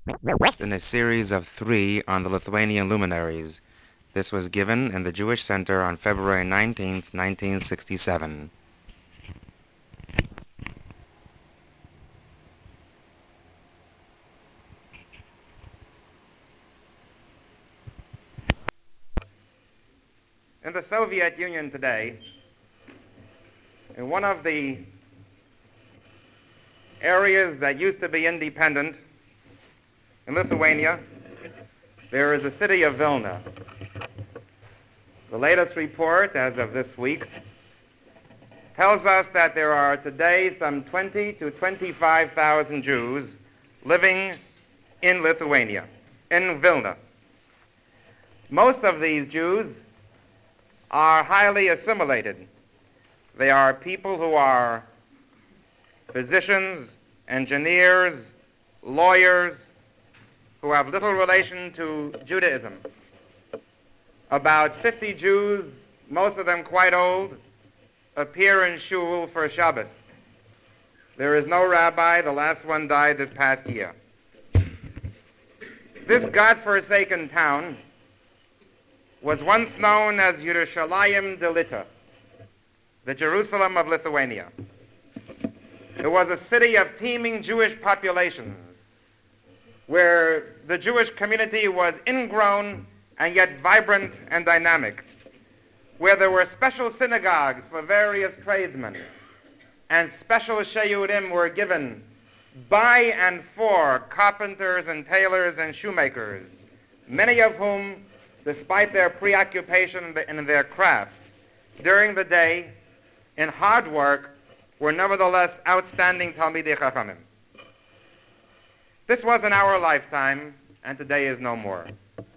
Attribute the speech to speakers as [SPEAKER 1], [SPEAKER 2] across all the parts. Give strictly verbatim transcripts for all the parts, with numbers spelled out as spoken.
[SPEAKER 1] in a series of three on the Lithuanian luminaries. This was given in the Jewish Center on February nineteenth, nineteen sixty-seven. In the Soviet Union today, in one of the areas that used to be independent, in Lithuania, there is the city of Vilna. The latest report, as of this week, tells us that there are today some twenty to twenty-five thousand Jews living in Lithuania, in Vilna. Most of these Jews are highly assimilated. They are people who are physicians, engineers, lawyers, who have little relation to Judaism. About fifty Jews, most of them quite old, appear in shul for Shabbos. There is no rabbi. The last one died this past year. This God-forsaken town was once known as Yerushalayim Delita, the Jerusalem of Lithuania. It was a city of teeming Jewish populations where the Jewish community was ingrown and yet vibrant and dynamic, where there were special synagogues for various tradesmen, and special sheyurim were given by and for carpenters and tailors and shoemakers, many of whom, despite their preoccupation in their crafts during the day, in hard work, were nevertheless outstanding Talmidei Chachamim. This was in our lifetime, and today is no more.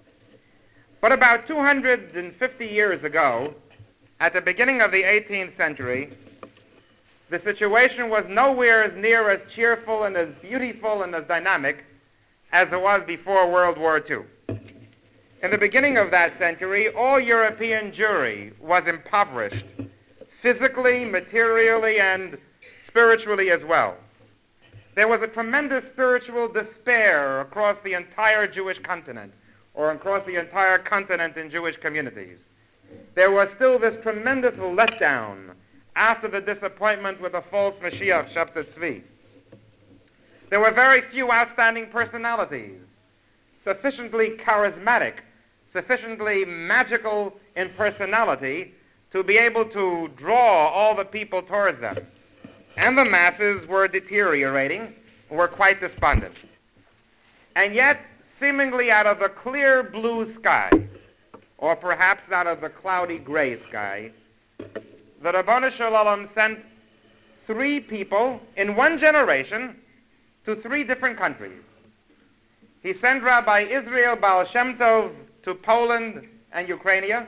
[SPEAKER 1] But about two hundred fifty years ago, at the beginning of the eighteenth century, the situation was nowhere as near as cheerful and as beautiful and as dynamic as it was before World War Two. In the beginning of that century, all European Jewry was impoverished, physically, materially, and spiritually as well. There was a tremendous spiritual despair across the entire Jewish continent, or across the entire continent in Jewish communities. There was still this tremendous letdown after the disappointment with the false Mashiach, Shabbat Tzvi. There were very few outstanding personalities, sufficiently charismatic, sufficiently magical in personality to be able to draw all the people towards them. And the masses were deteriorating, were quite despondent. And yet, seemingly out of the clear blue sky, or perhaps out of the cloudy gray sky, the Rabbanu Shalom sent three people in one generation to three different countries. He sent Rabbi Israel Baal Shem Tov to Poland and Ukraine.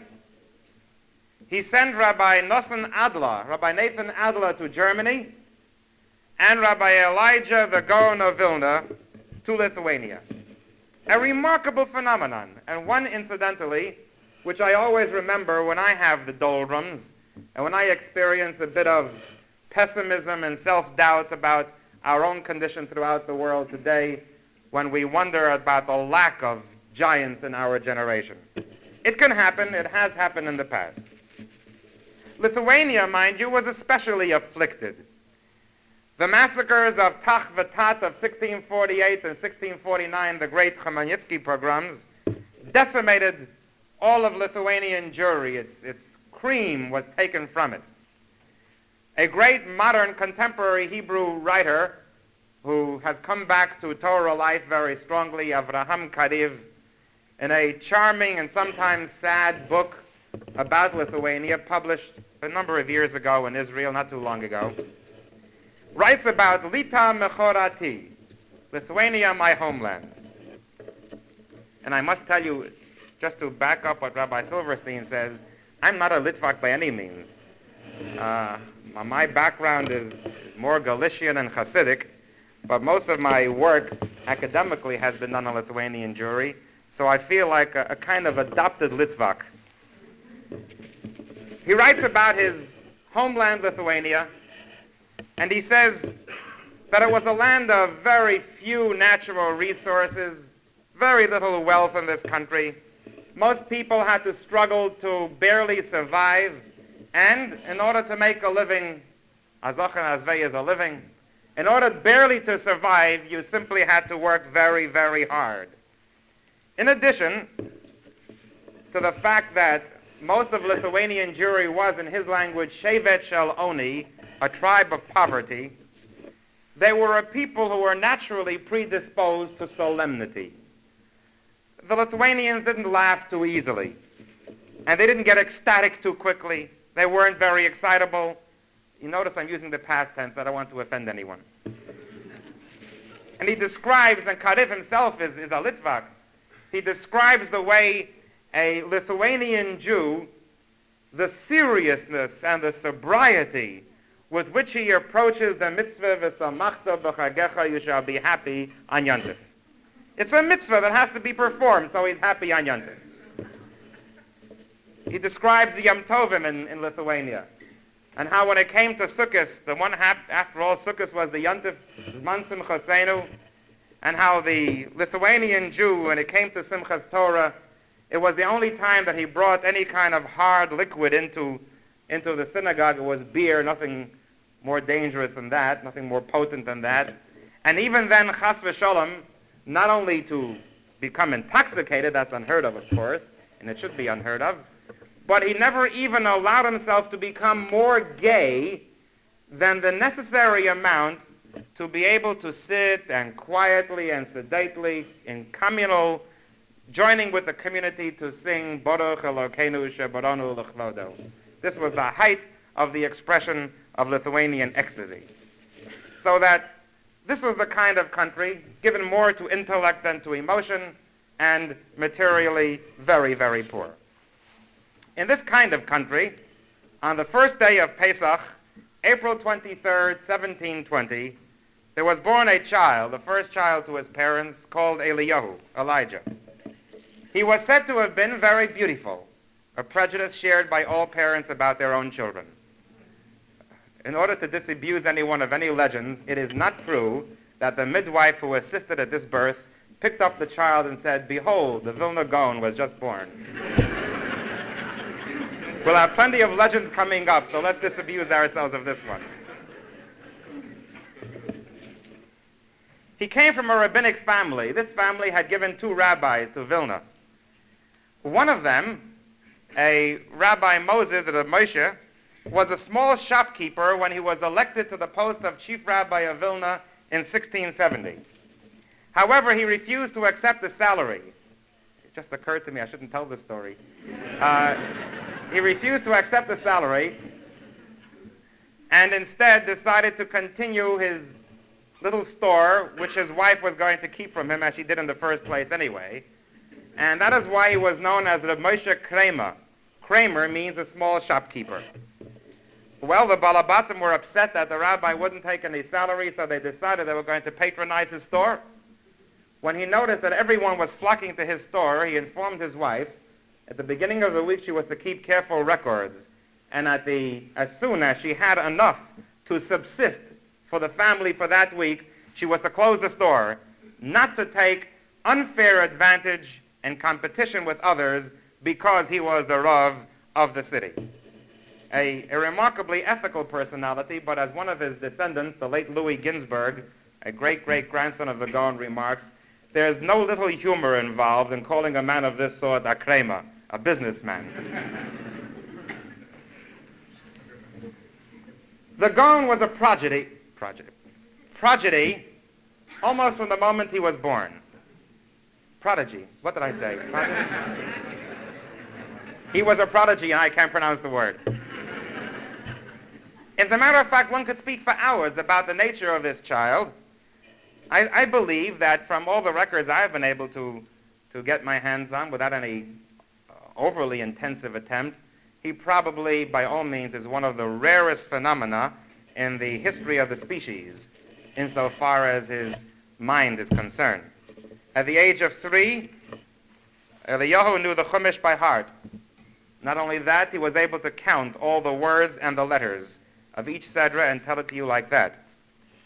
[SPEAKER 1] He sent Rabbi Nosson Adler, Rabbi Nathan Adler to Germany, and Rabbi Elijah the Gaon of Vilna to Lithuania. A remarkable phenomenon, and one, incidentally, which I always remember when I have the doldrums, and when I experience a bit of pessimism and self-doubt about our own condition throughout the world today, when we wonder about the lack of giants in our generation. It can happen. It has happened in the past. Lithuania, mind you, was especially afflicted. The massacres of Tach V'Tat of sixteen forty-eight and sixteen forty-nine, the great Khmelnytsky pogroms, decimated all of Lithuanian Jewry. Its, its cream was taken from it. A great modern contemporary Hebrew writer who has come back to Torah life very strongly, Avraham Kariv, in a charming and sometimes sad book about Lithuania, published a number of years ago in Israel, not too long ago, writes about Lita Mechorati, Lithuania, my homeland. And I must tell you, just to back up what Rabbi Silverstein says, I'm not a Litvak by any means. Uh, my background is, is more Galician and Hasidic, but most of my work academically has been done on Lithuanian Jewry, so I feel like a, a kind of adopted Litvak. He writes about his homeland, Lithuania, and he says, that it was a land of very few natural resources, very little wealth in this country. Most people had to struggle to barely survive, and in order to make a living, azach and azvei is a living, in order barely to survive, you simply had to work very, very hard. In addition to the fact that most of Lithuanian Jewry was, in his language, Shevet Shel Oni, a tribe of poverty, they were a people who were naturally predisposed to solemnity. The Lithuanians didn't laugh too easily, and they didn't get ecstatic too quickly. They weren't very excitable. You notice I'm using the past tense. I don't want to offend anyone. And he describes, and Kariv himself is, is a Litvak, he describes the way a Lithuanian Jew, the seriousness and the sobriety with which he approaches the mitzvah, v'samachta b'chagecha, you shall be happy on Yontif. It's a mitzvah that has to be performed, so he's happy on Yontif. He describes the Yom Tovim in, in Lithuania, and how when it came to Sukkot, the one hap- after all, Sukkot was the Yontif Zman Simchasenu, and how the Lithuanian Jew, when it came to Simchas Torah, it was the only time that he brought any kind of hard liquid into, into the synagogue. It was beer, nothing more dangerous than that, nothing more potent than that. And even then, chas v'sholom, not only to become intoxicated, that's unheard of, of course, and it should be unheard of, but he never even allowed himself to become more gay than the necessary amount to be able to sit and quietly and sedately in communal, joining with the community to sing Baruch Elokeinu Shebaranu L'chvodo. This was the height of the expression of Lithuanian ecstasy. So that this was the kind of country given more to intellect than to emotion, and materially very, very poor. In this kind of country, on the first day of Pesach, April twenty-third, seventeen twenty, there was born a child, the first child to his parents, called Eliyahu, Elijah. He was said to have been very beautiful, a prejudice shared by all parents about their own children. In order to disabuse anyone of any legends, it is not true that the midwife who assisted at this birth picked up the child and said, "Behold, the Vilna Gaon was just born." We'll have plenty of legends coming up, so let's disabuse ourselves of this one. He came from a rabbinic family. This family had given two rabbis to Vilna. One of them, a Rabbi Moses at Moshe, was a small shopkeeper when he was elected to the post of chief rabbi of Vilna in sixteen seventy. However, he refused to accept the salary. It just occurred to me I shouldn't tell this story. Uh, he refused to accept the salary and instead decided to continue his little store, which his wife was going to keep from him, as she did in the first place anyway. And that is why he was known as Reb Moshe Kramer. Kramer means a small shopkeeper. Well, the Balabatim were upset that the rabbi wouldn't take any salary, so they decided they were going to patronize his store. When he noticed that everyone was flocking to his store, he informed his wife. At the beginning of the week, she was to keep careful records, and at the, as soon as she had enough to subsist for the family for that week, she was to close the store, not to take unfair advantage and competition with others because he was the Rav of the city. A, a remarkably ethical personality, but as one of his descendants, the late Louis Ginsburg, a great-great-grandson of the Gaon, remarks, there's no little humor involved in calling a man of this sort a Kramer, a businessman. The Gaon was a prodigy, prodigy, prodigy almost from the moment he was born. Prodigy, what did I say? Prodigy? He was a prodigy, and I can't pronounce the word. As a matter of fact, one could speak for hours about the nature of this child. I, I believe that from all the records I've been able to, to get my hands on without any uh, overly intensive attempt, he probably, by all means, is one of the rarest phenomena in the history of the species, insofar as his mind is concerned. At the age of three, Eliyahu knew the Chumash by heart. Not only that, he was able to count all the words and the letters of each Sedra and tell it to you like that.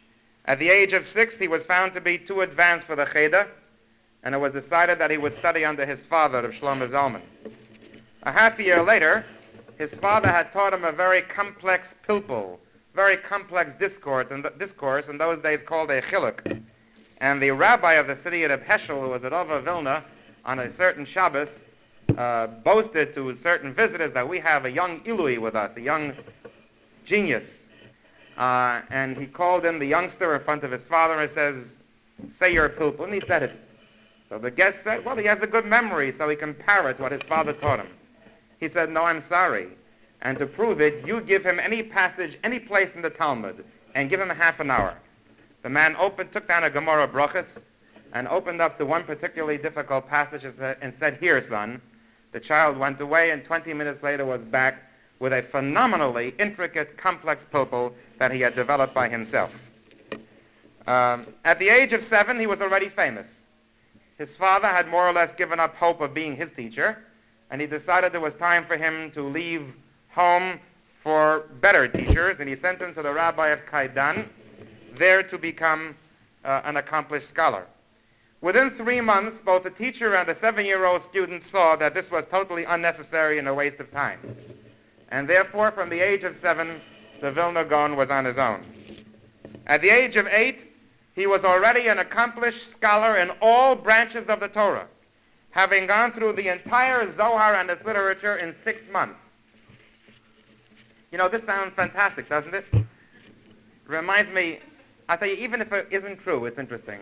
[SPEAKER 1] At the age of six, he was found to be too advanced for the Cheder, and it was decided that he would study under his father, Rav Shlomo Zalman. A half a year later, his father had taught him a very complex pilpul, very complex discourse, and discourse in those days called a chiluk. And the rabbi of the city of Heschel, who was at Ova Vilna, on a certain Shabbos, uh, boasted to certain visitors that we have a young Ilui with us, a young genius. Uh, and he called in the youngster in front of his father and says, "Say your pilpul," and he said it. So the guest said, "Well, he has a good memory, so he can parrot what his father taught him." He said, "No, I'm sorry. And to prove it, you give him any passage, any place in the Talmud, and give him a half an hour." The man opened, took down a Gemara Brachos, and opened up to one particularly difficult passage and said, and said, "Here, son." The child went away, and twenty minutes later was back with a phenomenally intricate, complex pilpul that he had developed by himself. Um, at the age of seven, he was already famous. His father had more or less given up hope of being his teacher, and he decided it was time for him to leave home for better teachers, and he sent him to the rabbi of Kaidan, there to become uh, an accomplished scholar. Within three months, both the teacher and the seven-year-old student saw that this was totally unnecessary and a waste of time. And therefore, from the age of seven, the Vilna Gaon was on his own. At the age of eight, he was already an accomplished scholar in all branches of the Torah, having gone through the entire Zohar and its literature in six months. You know, this sounds fantastic, doesn't it? It reminds me, I tell you, even if it isn't true, it's interesting.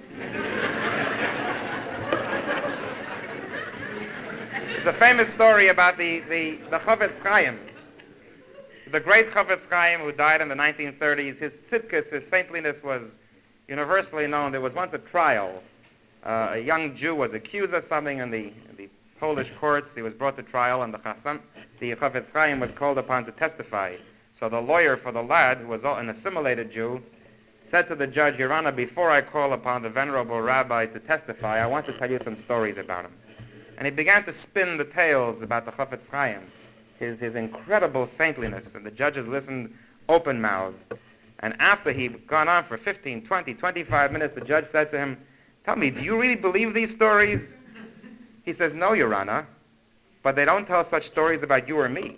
[SPEAKER 1] There's a famous story about the, the, the Chofetz Chaim, the great Chofetz Chaim who died in the nineteen thirties. His tzidkus, his saintliness was universally known. There was once a trial. Uh, a young Jew was accused of something in the, in the Polish courts. He was brought to trial, and the Chasam, the Chofetz Chaim was called upon to testify. So the lawyer for the lad, who was an assimilated Jew, said to the judge, "Your Honor, before I call upon the venerable rabbi to testify, I want to tell you some stories about him." And he began to spin the tales about the Chofetz Chaim, his, his incredible saintliness, and the judges listened open-mouthed. And after he'd gone on for fifteen, twenty, twenty-five minutes, the judge said to him, "Tell me, do you really believe these stories?" He says, "No, Your Honor, but they don't tell such stories about you or me."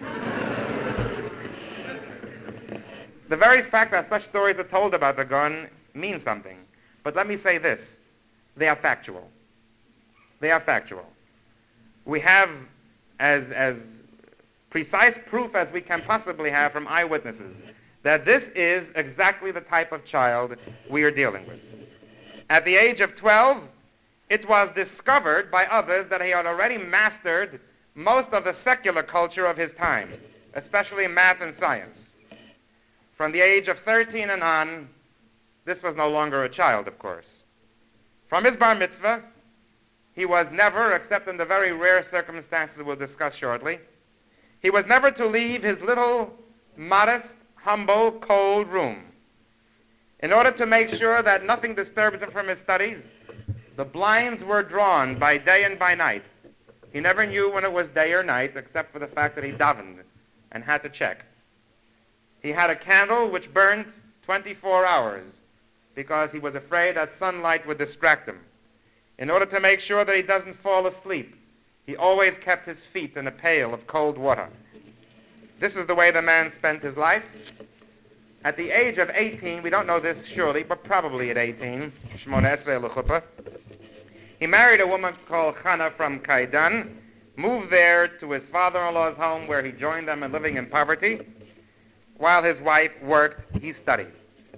[SPEAKER 1] The very fact that such stories are told about the Gaon means something. But let me say this, they are factual. They are factual. We have as, as precise proof as we can possibly have from eyewitnesses that this is exactly the type of child we are dealing with. At the age of twelve, it was discovered by others that he had already mastered most of the secular culture of his time, especially math and science. From the age of thirteen and on, this was no longer a child, of course. From his bar mitzvah, he was never, except in the very rare circumstances we'll discuss shortly, he was never to leave his little, modest, humble, cold room. In order to make sure that nothing disturbs him from his studies, the blinds were drawn by day and by night. He never knew when it was day or night, except for the fact that he davened and had to check. He had a candle which burned twenty-four hours because he was afraid that sunlight would distract him. In order to make sure that he doesn't fall asleep, he always kept his feet in a pail of cold water. This is the way the man spent his life. At the age of eighteen, we don't know this surely, but probably at eighteen, Shmona Esrei L'Chuppah, he married a woman called Chana from Kaidan, moved there to his father-in-law's home where he joined them in living in poverty. While his wife worked, he studied.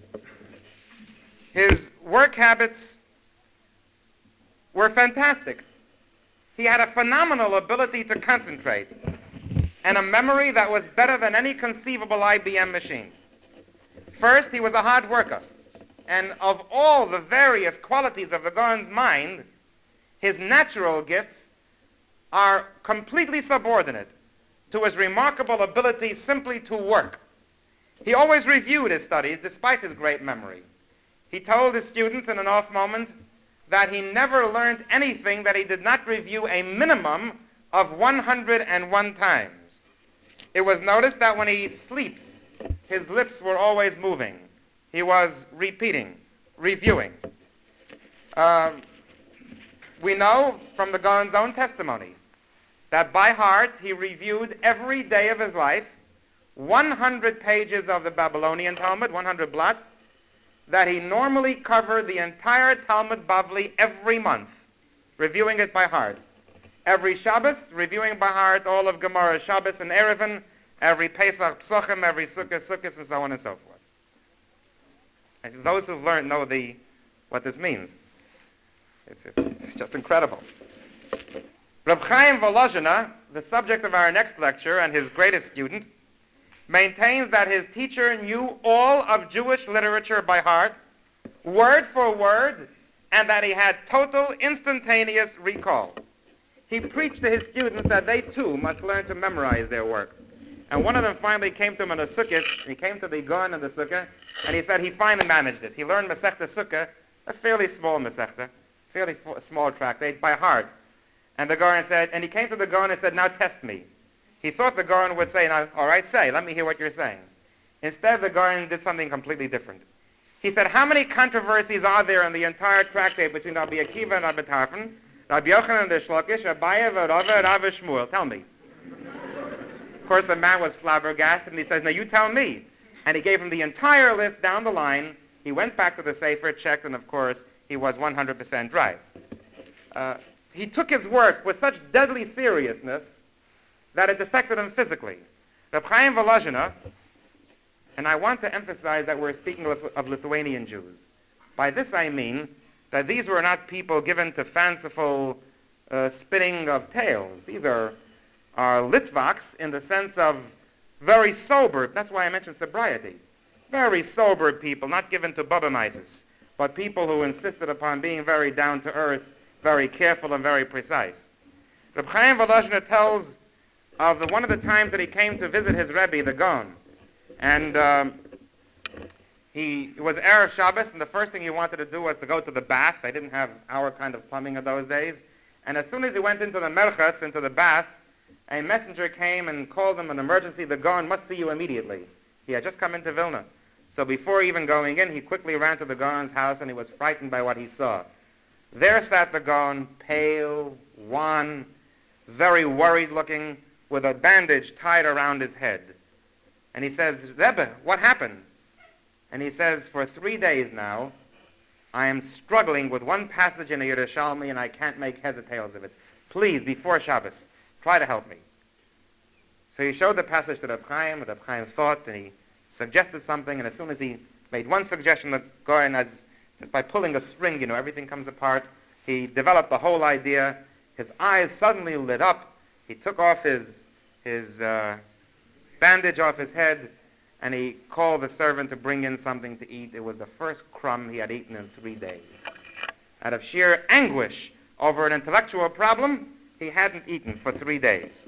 [SPEAKER 1] His work habits were fantastic. He had a phenomenal ability to concentrate and a memory that was better than any conceivable I B M machine. First, he was a hard worker, and of all the various qualities of the Gaon's mind, his natural gifts are completely subordinate to his remarkable ability simply to work. He always reviewed his studies despite his great memory. He told his students in an off moment that he never learned anything that he did not review a minimum of one hundred one times. It was noticed that when he sleeps, his lips were always moving. he was repeating, reviewing. Um, we know from the Gaon's own testimony that by heart he reviewed every day of his life one hundred pages of the Babylonian Talmud, one hundred blot, that he normally covered the entire Talmud Bavli every month, reviewing it by heart. Every Shabbos, reviewing by heart all of Gemara, Shabbos and Erevin, every Pesach, Psachim, every Sukkah, Sukkot, and so on and so forth. And those who've learned know the, what this means. It's, it's, it's just incredible. Reb Chaim Volozhina, the subject of our next lecture and his greatest student, maintains that his teacher knew all of Jewish literature by heart, word for word, and that he had total instantaneous recall. He preached to his students that they too must learn to memorize their work. And one of them finally came to him in a sukkah. He came to the Gaon in the sukkah, and he said he finally managed it. He learned Masechta Sukkah, a fairly small Masechta, fairly small tractate, by heart. And the Gaon said, and he came to the Gaon and said, now test me. He thought the Gaon would say, now, all right, say, let me hear what you're saying. Instead, the Gaon did something completely different. He said, how many controversies are there in the entire tractate between Rabbi Akiva and Rabbi Tarfon, Rabbi Yochanan and the Shlokish, Abaye, Rava, and Rav Shmuel? Tell me. Of course, the man was flabbergasted, and he says, now you tell me. And he gave him the entire list down the line. He went back to the Sefer, checked, and of course, he was one hundred percent right. Uh, he took his work with such deadly seriousness that it affected him physically. Reb Chaim Volozhina, and I want to emphasize that we're speaking of, of Lithuanian Jews. By this I mean that these were not people given to fanciful uh, spinning of tales. These are, are Litvaks in the sense of very sober. That's why I mentioned sobriety. Very sober people, not given to bubamaisis, but people who insisted upon being very down-to-earth, very careful and very precise. Reb Chaim Volozhina tells of the, one of the times that he came to visit his Rebbe, the Gaon. And um, he it was Erev Shabbos, and the first thing he wanted to do was to go to the bath. They didn't have our kind of plumbing in those days. And as soon as he went into the merchatz, into the bath, a messenger came and called him an emergency. The Gaon must see you immediately. He had just come into Vilna. So before even going in, he quickly ran to the Gaon's house, and he was frightened by what he saw. There sat the Gaon, pale, wan, very worried looking, with a bandage tied around his head. And he says, Rebbe, what happened? And he says, for three days now, I am struggling with one passage in the Yerushalmi, and I can't make heads or tails of it. Please, before Shabbos, try to help me. So he showed the passage to Reb Chaim, and Reb Chaim thought, and he suggested something, and as soon as he made one suggestion, the Gaon, as just by pulling a string, you know, everything comes apart. He developed the whole idea. His eyes suddenly lit up. He took off his his uh, bandage off his head, and he called the servant to bring in something to eat. It was the first crumb he had eaten in three days. Out of sheer anguish over an intellectual problem, he hadn't eaten for three days.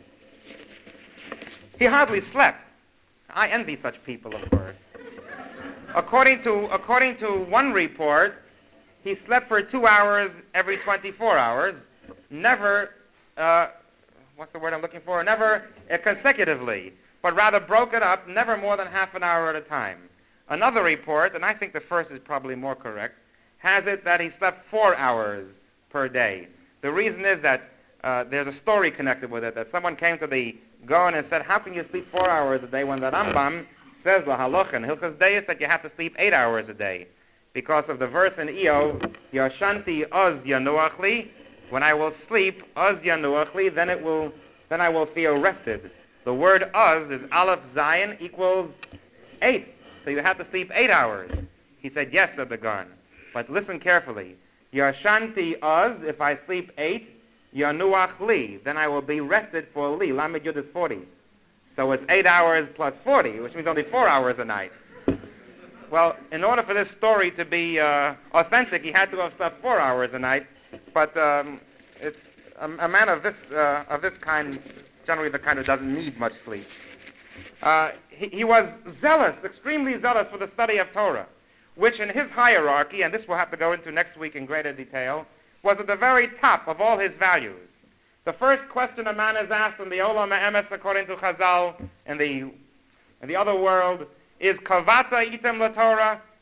[SPEAKER 1] He hardly slept. I envy such people, of course. According to, according to one report, he slept for two hours every twenty-four hours, never, uh, what's the word I'm looking for? Never uh, consecutively, but rather broke it up, never more than half an hour at a time. Another report, and I think the first is probably more correct, has it that he slept four hours per day. The reason is that uh, there's a story connected with it, that someone came to the Gaon and said, how can you sleep four hours a day when the Rambam says la halacha in Hilchas Deis that you have to sleep eight hours a day, because of the verse in Eov, Yashanti oz yanuach li, when I will sleep, oz yanuach li, then it will, then I will feel rested. The word oz is aleph zayin equals eight, so you have to sleep eight hours. He said, yes, said the Gaon, but listen carefully. Yashanti oz, if I sleep eight, yanuach li, then I will be rested for li. Lamed Yud is forty. So it's eight hours plus forty, which means only four hours a night. Well, in order for this story to be uh, authentic, he had to have slept four hours a night. But um, it's a, a man of this uh, of this kind, generally the kind who doesn't need much sleep. Uh, he, he was zealous, extremely zealous for the study of Torah, which in his hierarchy, and this we'll have to go into next week in greater detail, was at the very top of all his values. The first question a man is asked in the Olam Ha'emes, according to Chazal, in the in the other world, is Kavata item la Torah?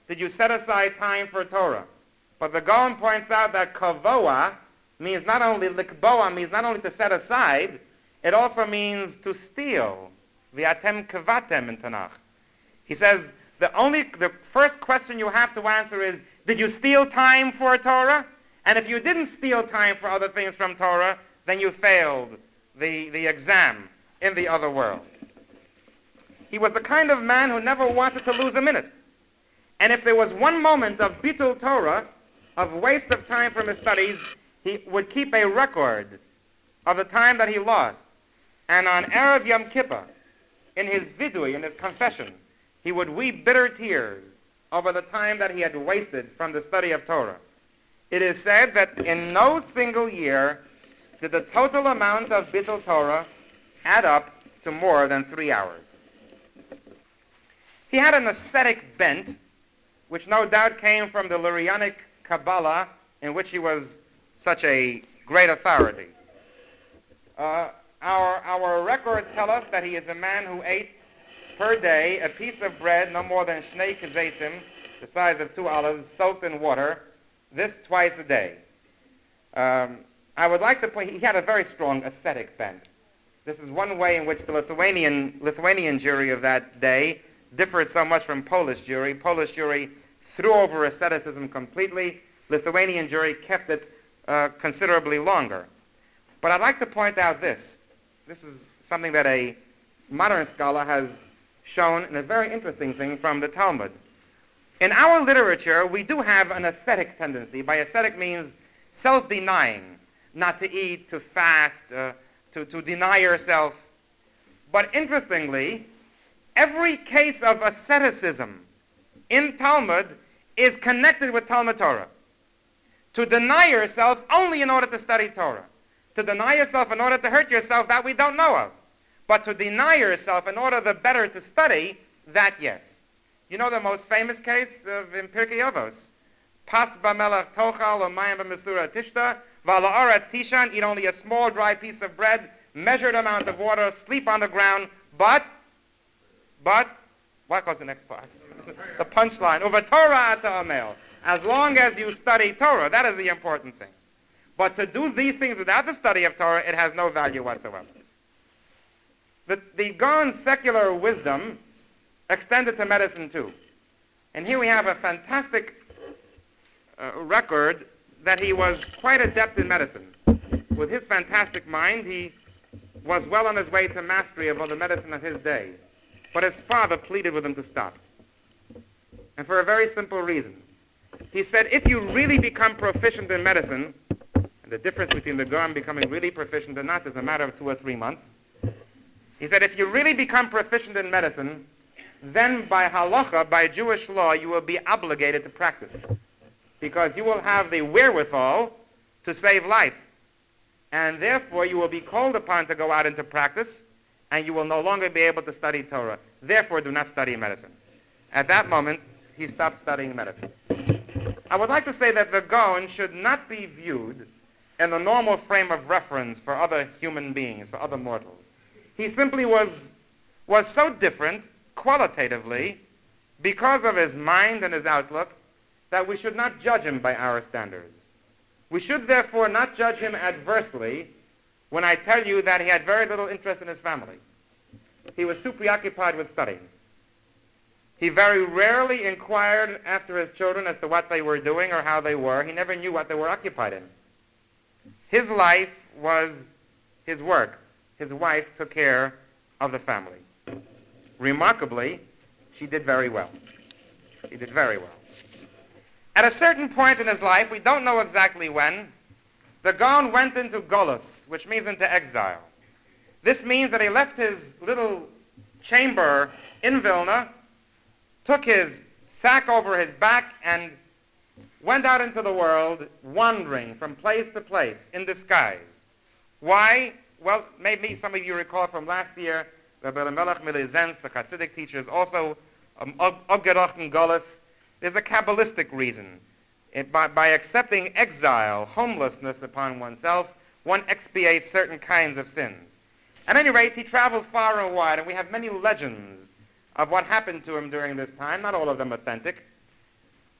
[SPEAKER 1] did you set aside time for Torah? But the Gaon points out that kavoa means not only, likboa means not only to set aside, it also means to steal. V'atem kavatem in Tanakh. He says, the only, the first question you have to answer is, did you steal time for Torah? And if you didn't steal time for other things from Torah, then you failed the, the exam in the other world. He was the kind of man who never wanted to lose a minute. And if there was one moment of bitul Torah, of waste of time from his studies, he would keep a record of the time that he lost. And on Erev Yom Kippur, in his vidui, in his confession, he would weep bitter tears over the time that he had wasted from the study of Torah. It is said that in no single year did the total amount of bitul Torah add up to more than three hours. He had an ascetic bent, which no doubt came from the Lurianic Kabbalah, in which he was such a great authority. Uh, our, our records tell us that he is a man who ate per day a piece of bread no more than shnei kezesim, the size of two olives, soaked in water, this twice a day. Um, I would like to point, he had a very strong ascetic bent. This is one way in which the Lithuanian, Lithuanian Jewry of that day differed so much from Polish Jewry. Polish Jewry threw over asceticism completely. Lithuanian Jewry kept it uh, considerably longer. But I'd like to point out this. This is something that a modern scholar has shown in a very interesting thing from the Talmud. In our literature, we do have an ascetic tendency. By ascetic means self-denying, not to eat, to fast, uh, to, to deny yourself. But interestingly, every case of asceticism in Talmud is connected with Talmud Torah. To deny yourself only in order to study Torah. To deny yourself in order to hurt yourself, that we don't know of. But to deny yourself in order the better to study, that yes. You know the most famous case of in Pirkei Avos. Pas b'melech tochal u'mayim b'mesura tishta v'ala aretz tishan, eat only a small dry piece of bread, measured amount of water, sleep on the ground, but, but, what was the next part? The punchline. Uva Torah ata amel. As long as you study Torah, that is the important thing. But to do these things without the study of Torah, it has no value whatsoever. The, the Gaon's secular wisdom extended to medicine too. And here we have a fantastic uh, record that he was quite adept in medicine. With his fantastic mind, he was well on his way to mastery of all the medicine of his day. But his father pleaded with him to stop. And for a very simple reason. He said, if you really become proficient in medicine, and the difference between the Gaon becoming really proficient or not is a matter of two or three months. He said, if you really become proficient in medicine, then by halacha, by Jewish law, you will be obligated to practice. Because you will have the wherewithal to save life. And therefore, you will be called upon to go out into practice, and you will no longer be able to study Torah. Therefore, do not study medicine. At that moment, he stopped studying medicine. I would like to say that the Gaon should not be viewed in the normal frame of reference for other human beings, for other mortals. He simply was, was so different qualitatively because of his mind and his outlook that we should not judge him by our standards. We should therefore not judge him adversely when I tell you that he had very little interest in his family. He was too preoccupied with studying. He very rarely inquired after his children as to what they were doing or how they were. He never knew what they were occupied in. His life was his work. His wife took care of the family. Remarkably, she did very well. She did very well. At a certain point in his life, we don't know exactly when, the Gaon went into Golus, which means into exile. This means that he left his little chamber in Vilna, took his sack over his back, and went out into the world, wandering from place to place in disguise. Why? Well, maybe some of you recall from last year, Rabbi Elimelech Milizenz, the Hasidic teachers, also um, Obgerochen Golus. There's a Kabbalistic reason. It, by, by accepting exile, homelessness upon oneself, one expiates certain kinds of sins. At any rate, he traveled far and wide, and we have many legends of what happened to him during this time, not all of them authentic.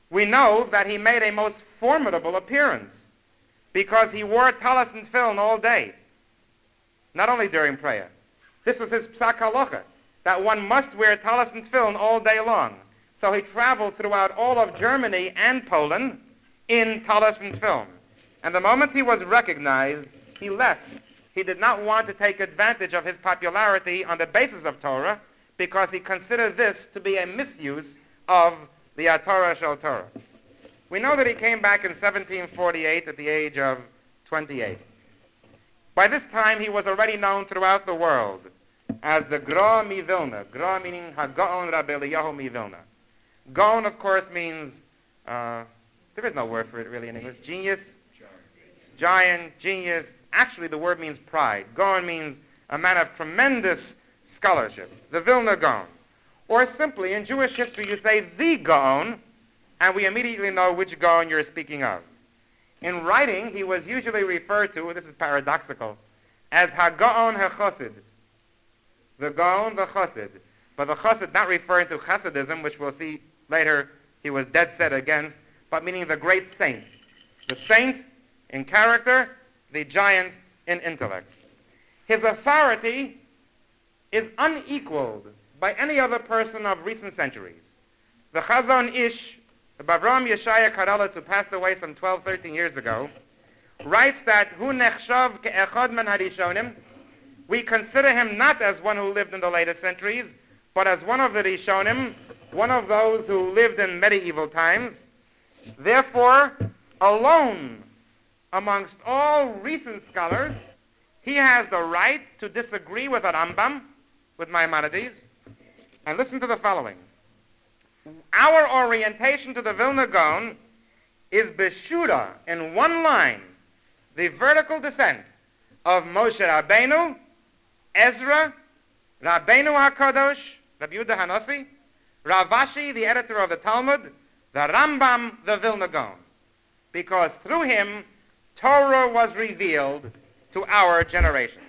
[SPEAKER 1] We know that he made a most formidable appearance because he wore talis and tefillin all day, not only during prayer. This was his psak halacha, that one must wear talis and tefillin all day long. So he traveled throughout all of Germany and Poland in talis and tefillin. And the moment he was recognized, he left. He did not want to take advantage of his popularity on the basis of Torah because he considered this to be a misuse of the Torah Shel Torah. We know that he came back in seventeen forty-eight at the age of twenty-eight. By this time, he was already known throughout the world as the Gra mi Vilna. Gra meaning HaGaon Rabbi Eliyahu mi Vilna. Gaon, of course, means, uh, there is no word for it really in English, genius, giant, genius. Actually, the word means pride. Gaon means a man of tremendous scholarship, the Vilna Gaon. Or simply, in Jewish history, you say the Gaon, and we immediately know which Gaon you're speaking of. In writing, he was usually referred to, this is paradoxical, as HaGaon HaChassid, the Gaon, the Chassid. But the Chassid not referring to Chassidism, which we'll see later he was dead set against, but meaning the great saint. The saint in character, the giant in intellect. His authority is unequaled by any other person of recent centuries. The Chazon Ish, the Bavram Yeshaya Karelitz, who passed away some twelve, thirteen years ago, writes that Hu nechshav ke'echad men harishonim. We consider him not as one who lived in the later centuries, but as one of the Rishonim, one of those who lived in medieval times. Therefore, alone amongst all recent scholars, he has the right to disagree with a Rambam, with Maimonides. And listen to the following. Our orientation to the Vilna Gaon is Beshura, in one line, the vertical descent of Moshe Rabbeinu, Ezra, Rabbeinu HaKadosh, Rabbi Yehuda Hanassi, Rav Ashi, the editor of the Talmud, the Rambam, the Vilna Gaon. Because through him, Torah was revealed to our generations.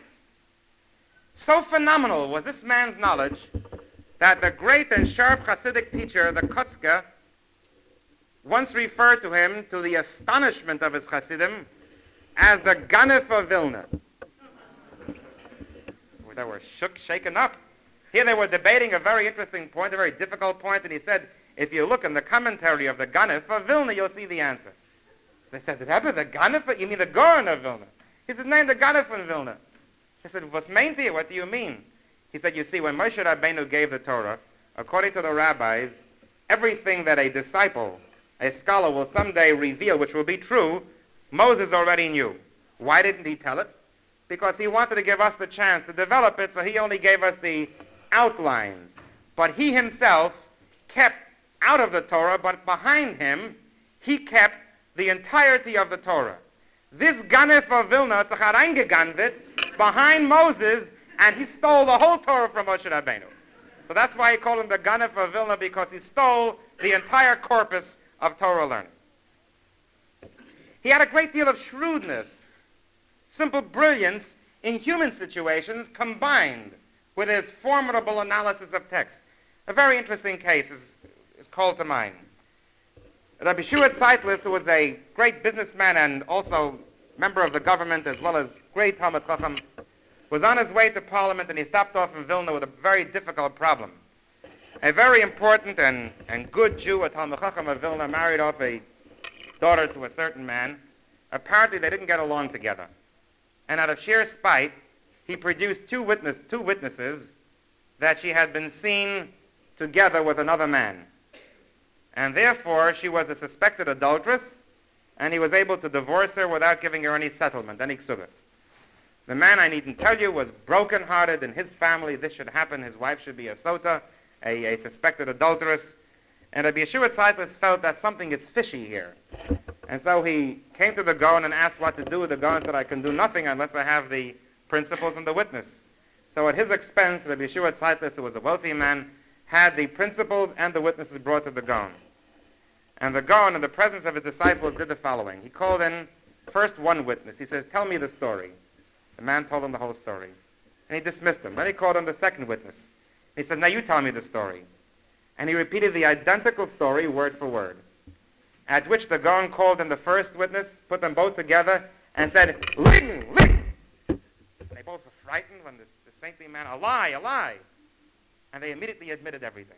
[SPEAKER 1] So phenomenal was this man's knowledge that the great and sharp Hasidic teacher, the Kotzke, once referred to him, to the astonishment of his Hasidim, as the Ganef of Vilna. They were shook, shaken up. Here they were debating a very interesting point, a very difficult point, and he said, if you look in the commentary of the Ganef of Vilna, you'll see the answer. So they said, Rebbe, the Ganef, you mean the Gaon of Vilna? He said, no, the Ganef in Vilna. He said, what's meant here? What do you mean? He said, you see, when Moshe Rabbeinu gave the Torah, according to the rabbis, everything that a disciple, a scholar will someday reveal, which will be true, Moses already knew. Why didn't he tell it? Because he wanted to give us the chance to develop it, so he only gave us the outlines. But he himself kept out of the Torah, but behind him, he kept the entirety of the Torah. This Ganef of Vilna, behind Moses, and he stole the whole Torah from Moshe Rabbeinu. So that's why he called him the Ganef of Vilna, because he stole the entire corpus of Torah learning. He had a great deal of shrewdness, simple brilliance in human situations combined with his formidable analysis of text. A very interesting case is, is called to mind. Rabbi Shuat Seitlis, who was a great businessman and also member of the government as well as great Talmud Chacham, was on his way to Parliament and he stopped off in Vilna with a very difficult problem. A very important and, and good Jew, a Talmud Chacham of Vilna, married off a daughter to a certain man. Apparently they didn't get along together. And out of sheer spite, he produced two, witness, two witnesses that she had been seen together with another man. And therefore, she was a suspected adulteress, and he was able to divorce her without giving her any settlement, any ksuba. The man, I needn't tell you, was broken-hearted. In his family, this should happen. His wife should be a sota, a, a suspected adulteress. And Rabbi Yeshua Tzaitlus felt that something is fishy here. And so he came to the Gaon and asked what to do. The Gaon said, I can do nothing unless I have the principles and the witness. So at his expense, Rabbi Yeshua Tzaitlus, who was a wealthy man, had the principles and the witnesses brought to the Gaon. And the Gaon, in the presence of his disciples, did the following. He called in first one witness. He says, tell me the story. The man told him the whole story. And he dismissed him. Then he called in the second witness. He says, now you tell me the story. And he repeated the identical story word for word. at which the Gaon called in the first witness, put them both together, and said, "Ling, ling!" And they both were frightened when this, this saintly man, "A lie, a lie!" And they immediately admitted everything.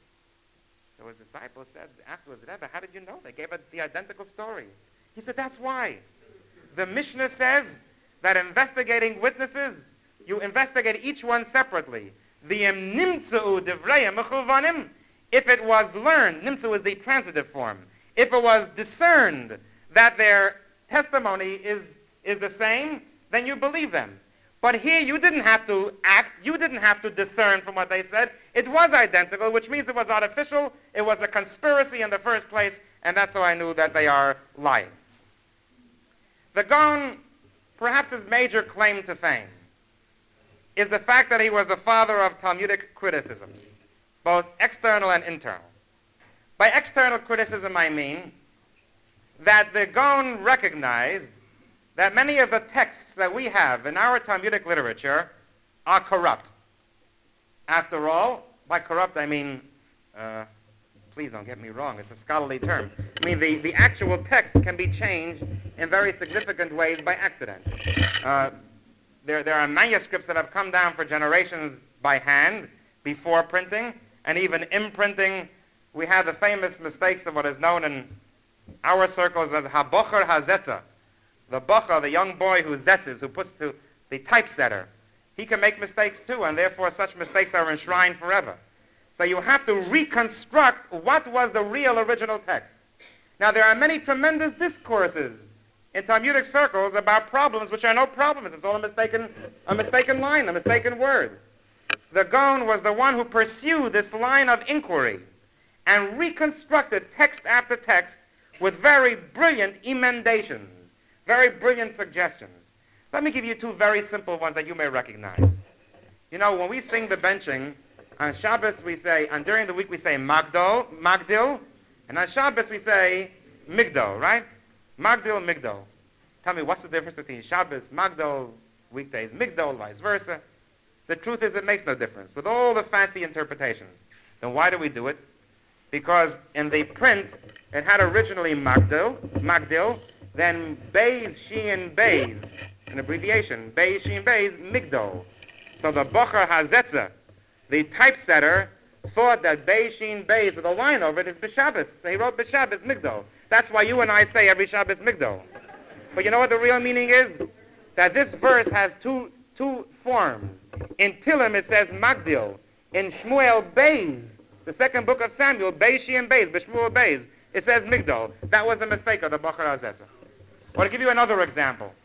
[SPEAKER 1] So his disciples said afterwards, "Rebbe, how did you know?" They gave it the identical story. He said, "That's why. The Mishnah says that investigating witnesses, you investigate each one separately. V'im nimtzeu divrei mechuvanim." If it was learned, nimtzu is the transitive form. If it was discerned that their testimony is, is the same, then you believe them. But here you didn't have to act, you didn't have to discern from what they said. It was identical, which means it was artificial, it was a conspiracy in the first place, and that's how I knew that they are lying. The Gaon, perhaps his major claim to fame, is the fact that he was the father of Talmudic criticism, both external and internal. By external criticism, I mean that the Gaon recognized that many of the texts that we have in our Talmudic literature are corrupt. After all, by corrupt I mean, uh, please don't get me wrong, it's a scholarly term. I mean, the, the actual text can be changed in very significant ways by accident. Uh, there, there are manuscripts that have come down for generations by hand before printing, and even imprinting. We have the famous mistakes of what is known in our circles as habocher hazetza. The bocher, the young boy who zetzes, who puts to the typesetter. He can make mistakes too, and therefore such mistakes are enshrined forever. So you have to reconstruct what was the real original text. Now there are many tremendous discourses in Talmudic circles about problems which are no problems. It's all a mistaken, a mistaken line, a mistaken word. The Gaon was the one who pursued this line of inquiry and reconstructed text after text with very brilliant emendations, very brilliant suggestions. Let me give you two very simple ones that you may recognize. You know, when we sing the benching, on Shabbos we say, and during the week we say Magdol, Magdil, and on Shabbos we say Migdol, right? Magdil, Migdol. Tell me, what's the difference between Shabbos, Magdol, weekdays, Migdol, vice versa? The truth is it makes no difference, with all the fancy interpretations. Then why do we do it? Because in the print, it had originally Magdil, Magdil, then Beis, Shein, Beis, an abbreviation, Beis, Shein, Beis, Migdol. So the Bocher HaZetza, the typesetter, thought that Beis, Shein, Beis with a line over it is B'Shabbos. So he wrote B'Shabbos, Migdol. That's why you and I say every Shabbos, Migdol. But you know what the real meaning is? That this verse has two two forms. In Tillim it says Magdil. In Shmuel Beis, the second book of Samuel, Beis, Shein, Beis, B'Shmuel Beis, it says Migdol. That was the mistake of the Bocher HaZetza. I want to give you another example.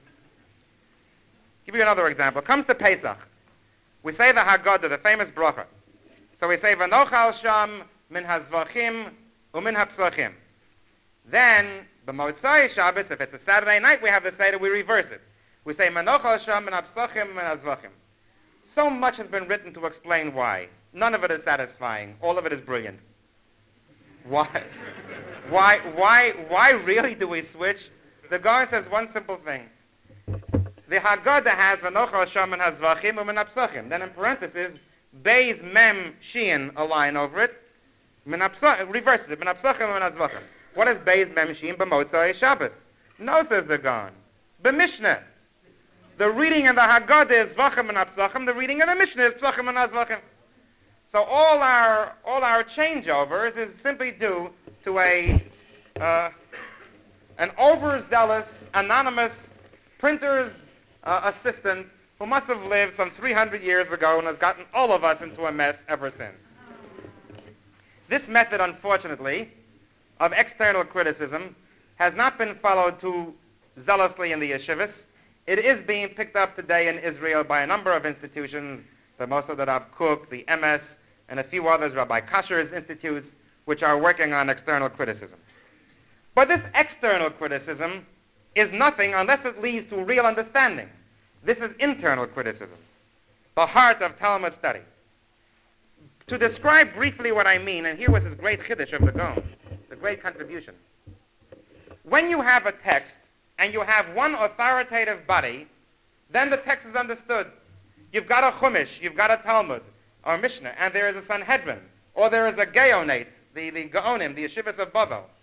[SPEAKER 1] Give you another example. It comes to Pesach. We say the Haggadah, the famous bracha. So we say, V'nochal sham min hazvachim u'min hapsachim. Then, b'motzai Shabbos, if it's a Saturday night, we have the Seder, we reverse it. We say, Menochal sham min hapsachim min hazvachim. So much has been written to explain why. None of it is satisfying. All of it is brilliant. Why? why, why, why really do we switch? The Gaon says one simple thing. The Haggadah has V'nochal sham min hazvachim u'min hapsachim. Then in parentheses, Beis mem shein, a line over it. Min hapsachim, reverses it. Min hapsachim u'min hazvachim. What is Beis mem shein b'motzai Shabbos? No, says the Gaon. B'mishnah. The reading in the Haggadah is Zvachim and Apsachim. The reading in the Mishnah is Psachim and Azvachim. So all our all our changeovers is simply due to a uh, an overzealous, anonymous printer's uh, assistant who must have lived some three hundred years ago and has gotten all of us into a mess ever since. This method, unfortunately, of external criticism has not been followed too zealously in the yeshivas. It is being picked up today in Israel by a number of institutions, the Mossad Rav Kook, the M S, and a few others, Rabbi Kasher's institutes, which are working on external criticism. But this external criticism is nothing unless it leads to real understanding. This is internal criticism, the heart of Talmud study. To describe briefly what I mean, and here was this great chiddush of the Gaon, the great contribution. When you have a text, and you have one authoritative body, then the text is understood. You've got a Chumash, you've got a Talmud, or Mishnah, and there is a Sanhedrin, or there is a Gaonate, the, the Gaonim, the Yeshivas of Bavel.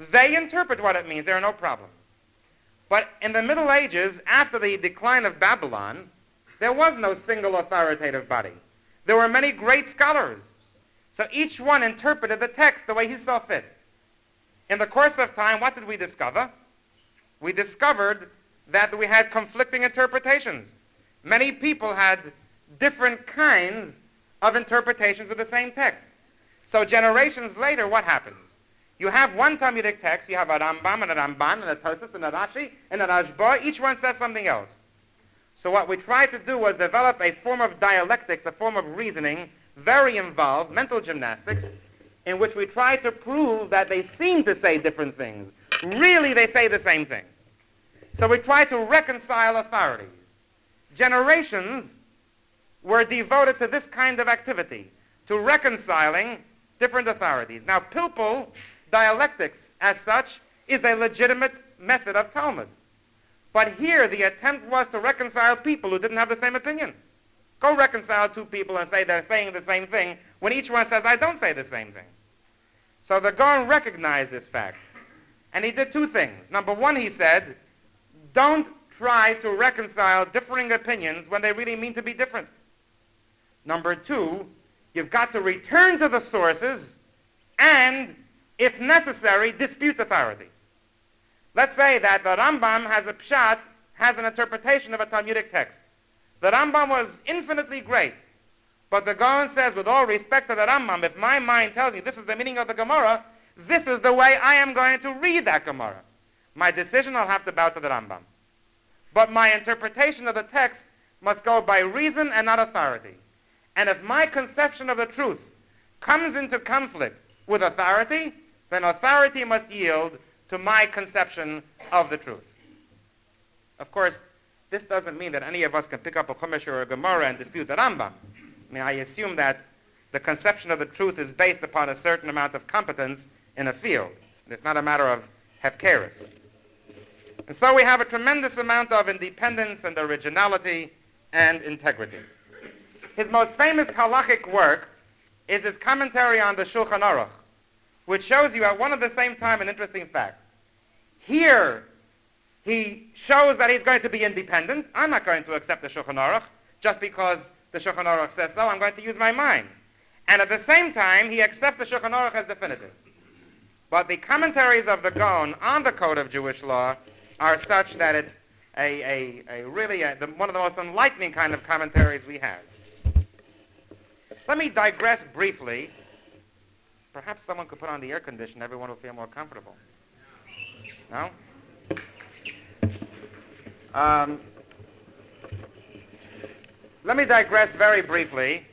[SPEAKER 1] They interpret what it means. There are no problems. But in the Middle Ages, after the decline of Babylon, there was no single authoritative body. There were many great scholars. So each one interpreted the text the way he saw fit. In the course of time, what did we discover? We discovered that we had conflicting interpretations. Many people had different kinds of interpretations of the same text. So generations later, what happens? You have one Talmudic text, you have a Rambam and a Ramban and a Tosfos and a Rashi and a Rashba. Each one says something else. So what we tried to do was develop a form of dialectics, a form of reasoning, very involved, mental gymnastics, in which we tried to prove that they seem to say different things. Really, they say the same thing. So we tried to reconcile authorities. Generations were devoted to this kind of activity, to reconciling different authorities. Now, Pilpul dialectics, as such, is a legitimate method of Talmud. But here, the attempt was to reconcile people who didn't have the same opinion. Go reconcile two people and say they're saying the same thing when each one says, I don't say the same thing. So the Gaon recognized this fact. And he did two things. Number one, he said, don't try to reconcile differing opinions when they really mean to be different. Number two, you've got to return to the sources and, if necessary, dispute authority. Let's say that the Rambam has a pshat, has an interpretation of a Talmudic text. The Rambam was infinitely great. But the Gaon says, with all respect to the Rambam, if my mind tells me this is the meaning of the Gemara, this is the way I am going to read that Gemara. My decision, I'll have to bow to the Rambam. But my interpretation of the text must go by reason and not authority. And if my conception of the truth comes into conflict with authority, then authority must yield to my conception of the truth. Of course, this doesn't mean that any of us can pick up a Chumash or a Gemara and dispute the Rambam. I mean, I assume that the conception of the truth is based upon a certain amount of competence in a field. It's, it's not a matter of hefkeris. And so we have a tremendous amount of independence and originality and integrity. His most famous halachic work is his commentary on the Shulchan Aruch, which shows you at one and the same time an interesting fact. Here, he shows that he's going to be independent. I'm not going to accept the Shulchan Aruch just because the Shulchan Aruch says so. I'm going to use my mind. And at the same time, he accepts the Shulchan Aruch as definitive. But the commentaries of the Gaon on the Code of Jewish Law are such that it's a, a, a really a, the, one of the most enlightening kind of commentaries we have. Let me digress briefly. Perhaps someone could put on the air conditioner. Everyone will feel more comfortable. No? Um, let me digress very briefly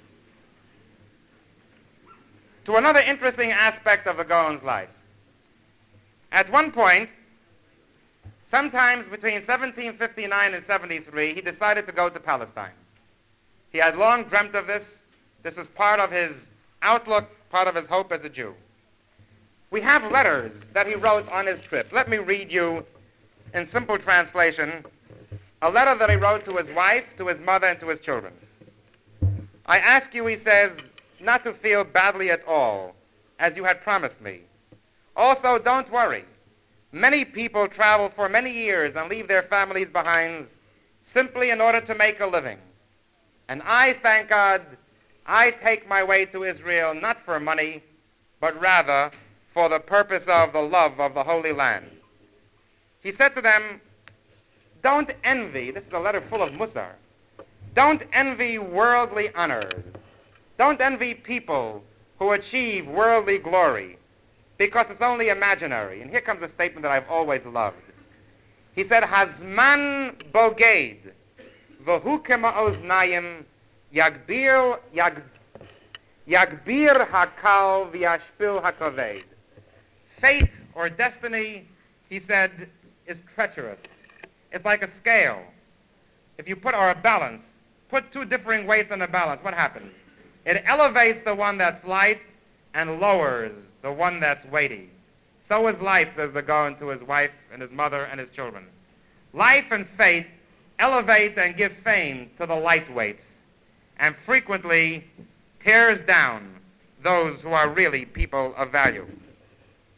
[SPEAKER 1] to another interesting aspect of the Gaon's life. At one point, sometimes between seventeen fifty-nine and seventy-three, he decided to go to Palestine. He had long dreamt of this. This was part of his outlook, part of his hope as a Jew. We have letters that he wrote on his trip. Let me read you, in simple translation, a letter that he wrote to his wife, to his mother, and to his children. I ask you, he says, not to feel badly at all, as you had promised me. Also, don't worry. Many people travel for many years and leave their families behind simply in order to make a living. And I, thank God, I take my way to Israel not for money, but rather for the purpose of the love of the Holy Land. He said to them, don't envy, this is a letter full of Musar, don't envy worldly honors. Don't envy people who achieve worldly glory, because it's only imaginary. And here comes a statement that I've always loved. He said, Hazman boged, v'hu kema oznayim, yagbir, yag, yagbir hakal v'yashpil hakaved. Fate or destiny, he said, is treacherous. It's like a scale. If you put, or a balance, put two differing weights on a balance, what happens? It elevates the one that's light and lowers the one that's weighty. So is life, says the Gaon to his wife and his mother and his children. Life and fate elevate and give fame to the lightweights, and frequently tears down those who are really people of value.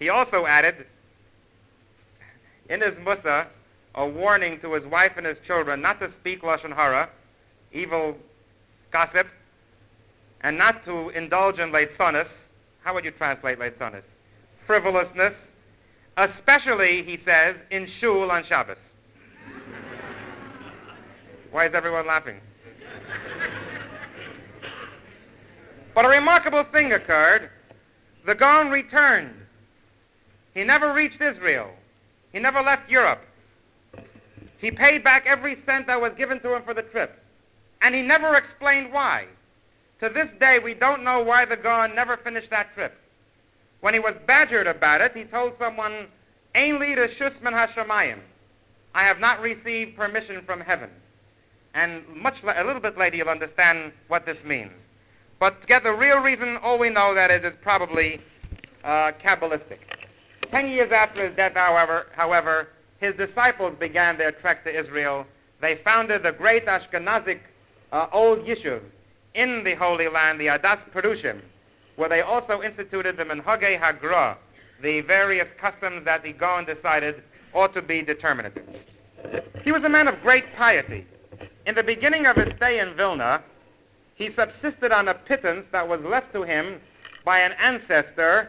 [SPEAKER 1] He also added in his Musa a warning to his wife and his children not to speak Lashon Hara, evil gossip, and not to indulge in leitzonis. How would you translate leitzonis? Frivolousness, especially, he says, in shul on Shabbos. Why is everyone laughing? But a remarkable thing occurred. The Gaon returned. He never reached Israel. He never left Europe. He paid back every cent that was given to him for the trip. And he never explained why. To this day, we don't know why the Gaon never finished that trip. When he was badgered about it, he told someone, Ein li reshus min hashamayim. I have not received permission from heaven. And much la- a little bit later, you'll understand what this means. But to get the real reason, all we know that it is probably uh, Kabbalistic. Ten years after his death, however, however, his disciples began their trek to Israel. They founded the great Ashkenazic uh, old yishuv in the Holy Land, the Adas Perushim, where they also instituted the Minhagei Hagra, the various customs that the Gaon decided ought to be determinative. He was a man of great piety. In the beginning of his stay in Vilna, he subsisted on a pittance that was left to him by an ancestor.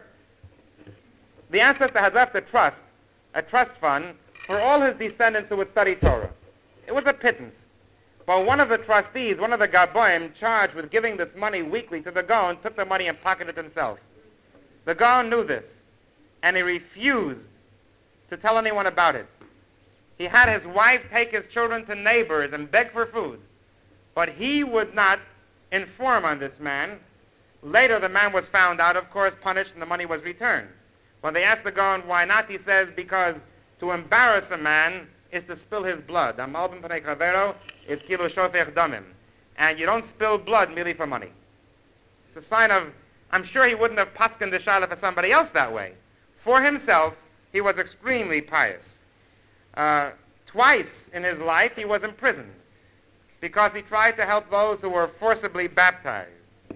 [SPEAKER 1] The ancestor had left a trust, a trust fund, for all his descendants who would study Torah. It was a pittance. But one of the trustees, one of the Gaboim, charged with giving this money weekly to the Gaon, took the money and pocketed it himself. The Gaon knew this, and he refused to tell anyone about it. He had his wife take his children to neighbors and beg for food, but he would not inform on this man. Later, the man was found out, of course, punished, and the money was returned. When they asked the Gaon why not, he says, because to embarrass a man is to spill his blood. Amal ben Panei Chavero is kilo shofech damim. And you don't spill blood merely for money. It's a sign of, I'm sure he wouldn't have paskin the shaila for somebody else that way. For himself, he was extremely pious. Uh, twice in his life, he was imprisoned because he tried to help those who were forcibly baptized.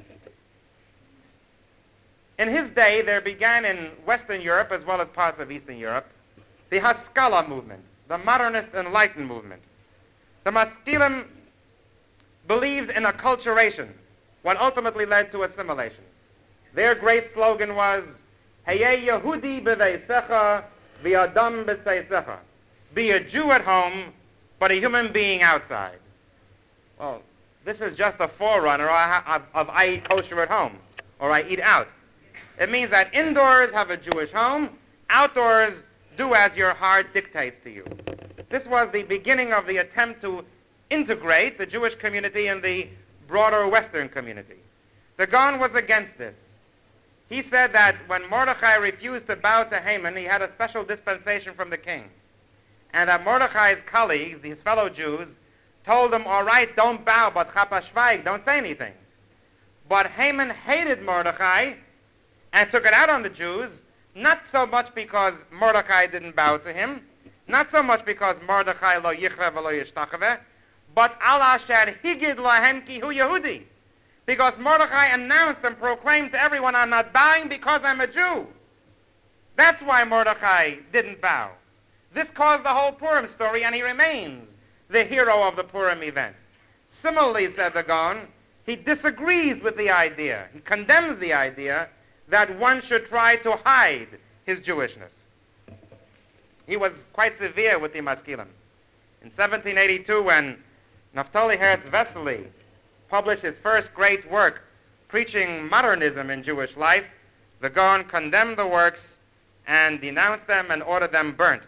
[SPEAKER 1] In his day, there began in Western Europe, as well as parts of Eastern Europe, the Haskalah movement, the modernist enlightened movement. The Maskilim believed in acculturation, what ultimately led to assimilation. Their great slogan was, Hayeh Yehudi b'veisecha v'adam b'tzeisecha. Be a Jew at home, but a human being outside. Well, this is just a forerunner of, of I eat kosher at home, or I eat out. It means that indoors have a Jewish home, outdoors do as your heart dictates to you. This was the beginning of the attempt to integrate the Jewish community in the broader Western community. The Gaon was against this. He said that when Mordechai refused to bow to Haman, he had a special dispensation from the king. And that Mordechai's colleagues, these fellow Jews, told him, all right, don't bow, but chapa shvaig, don't say anything. But Haman hated Mordechai and took it out on the Jews, not so much because Mordechai didn't bow to him, not so much because Mordechai lo yichre v'lo yishtachave, but al asher higid lahem ki hu Yehudi. Because Mordechai announced and proclaimed to everyone, I'm not bowing because I'm a Jew. That's why Mordechai didn't bow. This caused the whole Purim story, and he remains the hero of the Purim event. Similarly, said the Gaon, he disagrees with the idea, he condemns the idea that one should try to hide his Jewishness. He was quite severe with the Maskilim. In seventeen eighty-two, when Naftali Herz Vesely published his first great work preaching modernism in Jewish life, the Gaon condemned the works and denounced them and ordered them burnt.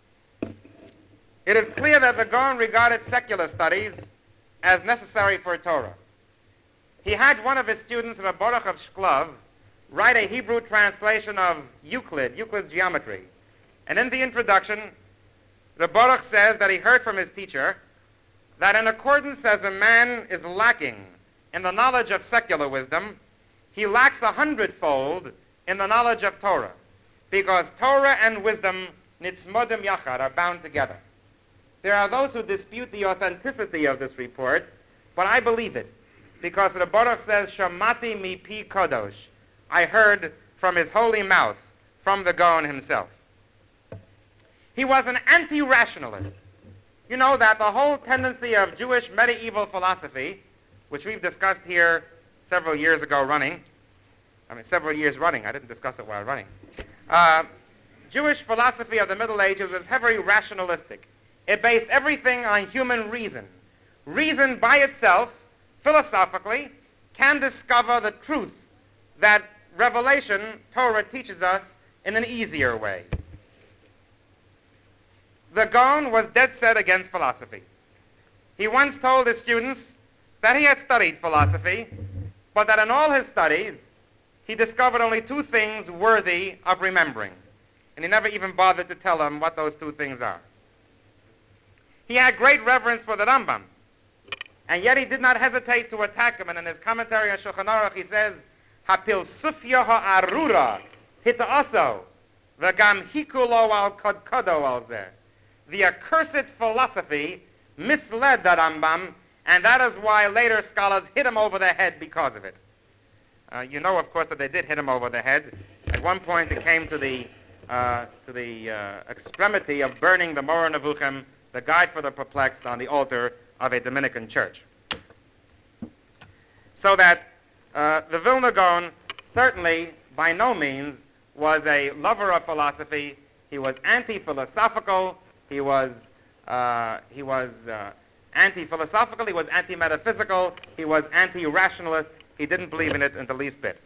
[SPEAKER 1] It is clear that the Gaon regarded secular studies as necessary for Torah. He had one of his students, Reb Baruch of Shklov, write a Hebrew translation of Euclid, Euclid's geometry. And in the introduction, Reb Baruch says that he heard from his teacher that in accordance as a man is lacking in the knowledge of secular wisdom, he lacks a hundredfold in the knowledge of Torah, because Torah and wisdom, nitzmodim yachad, are bound together. There are those who dispute the authenticity of this report, but I believe it, because the Baruch says, Shamati mi pi kadosh, I heard from his holy mouth, from the Gaon himself. He was an anti-rationalist. You know that the whole tendency of Jewish medieval philosophy, which we've discussed here several years ago running, I mean several years running, I didn't discuss it while running, uh, Jewish philosophy of the Middle Ages was heavily rationalistic. It based everything on human reason. Reason by itself, philosophically, can discover the truth that revelation, Torah, teaches us in an easier way. The Gaon was dead set against philosophy. He once told his students that he had studied philosophy, but that in all his studies, he discovered only two things worthy of remembering. And he never even bothered to tell them what those two things are. He had great reverence for the Rambam, and yet he did not hesitate to attack him. And in his commentary on Shulchan Aruch, he says, "Hapilsufya ha'arura hita'aso v'gam hikulo al kodkodo al zeh." The accursed philosophy misled the Rambam, and that is why later scholars hit him over the head because of it. Uh, you know, of course, that they did hit him over the head. At one point, it came to the uh, to the uh, extremity of burning the Moreh Nevuchim, the Guide for the Perplexed, on the altar of a Dominican church. So that uh, the Vilna Gaon certainly, by no means, was a lover of philosophy. He was anti-philosophical. He was uh, he was uh, anti-philosophical. He was anti-metaphysical. He was anti-rationalist. He didn't believe in it in the least bit.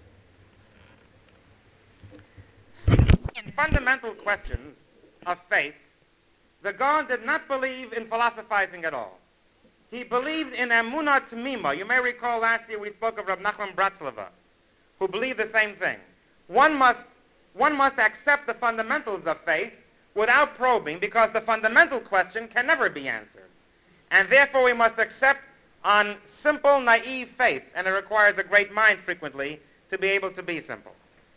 [SPEAKER 1] In fundamental questions of faith, the Gaon did not believe in philosophizing at all. He believed in emunah tamima. You may recall last year we spoke of Rab Nachman Bratslava, who believed the same thing. One must, one must accept the fundamentals of faith without probing, because the fundamental question can never be answered. And therefore we must accept on simple, naive faith, and it requires a great mind frequently to be able to be simple.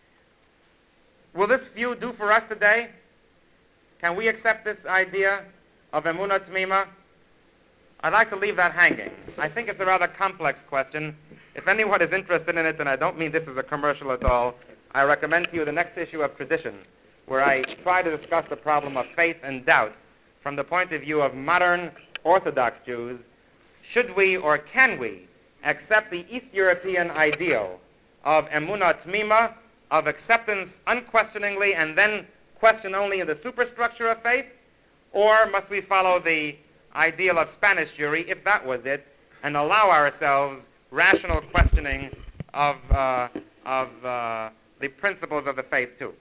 [SPEAKER 1] Will this view do for us today? Can we accept this idea of emunah tamima? I'd like to leave that hanging. I think it's a rather complex question. If anyone is interested in it, and I don't mean this as a commercial at all, I recommend to you the next issue of Tradition, where I try to discuss the problem of faith and doubt from the point of view of modern Orthodox Jews. Should we or can we accept the East European ideal of emunah tamima, of acceptance unquestioningly and then question only in the superstructure of faith? Or must we follow the ideal of Spanish Jewry, if that was it, and allow ourselves rational questioning of, uh, of uh, the principles of the faith too?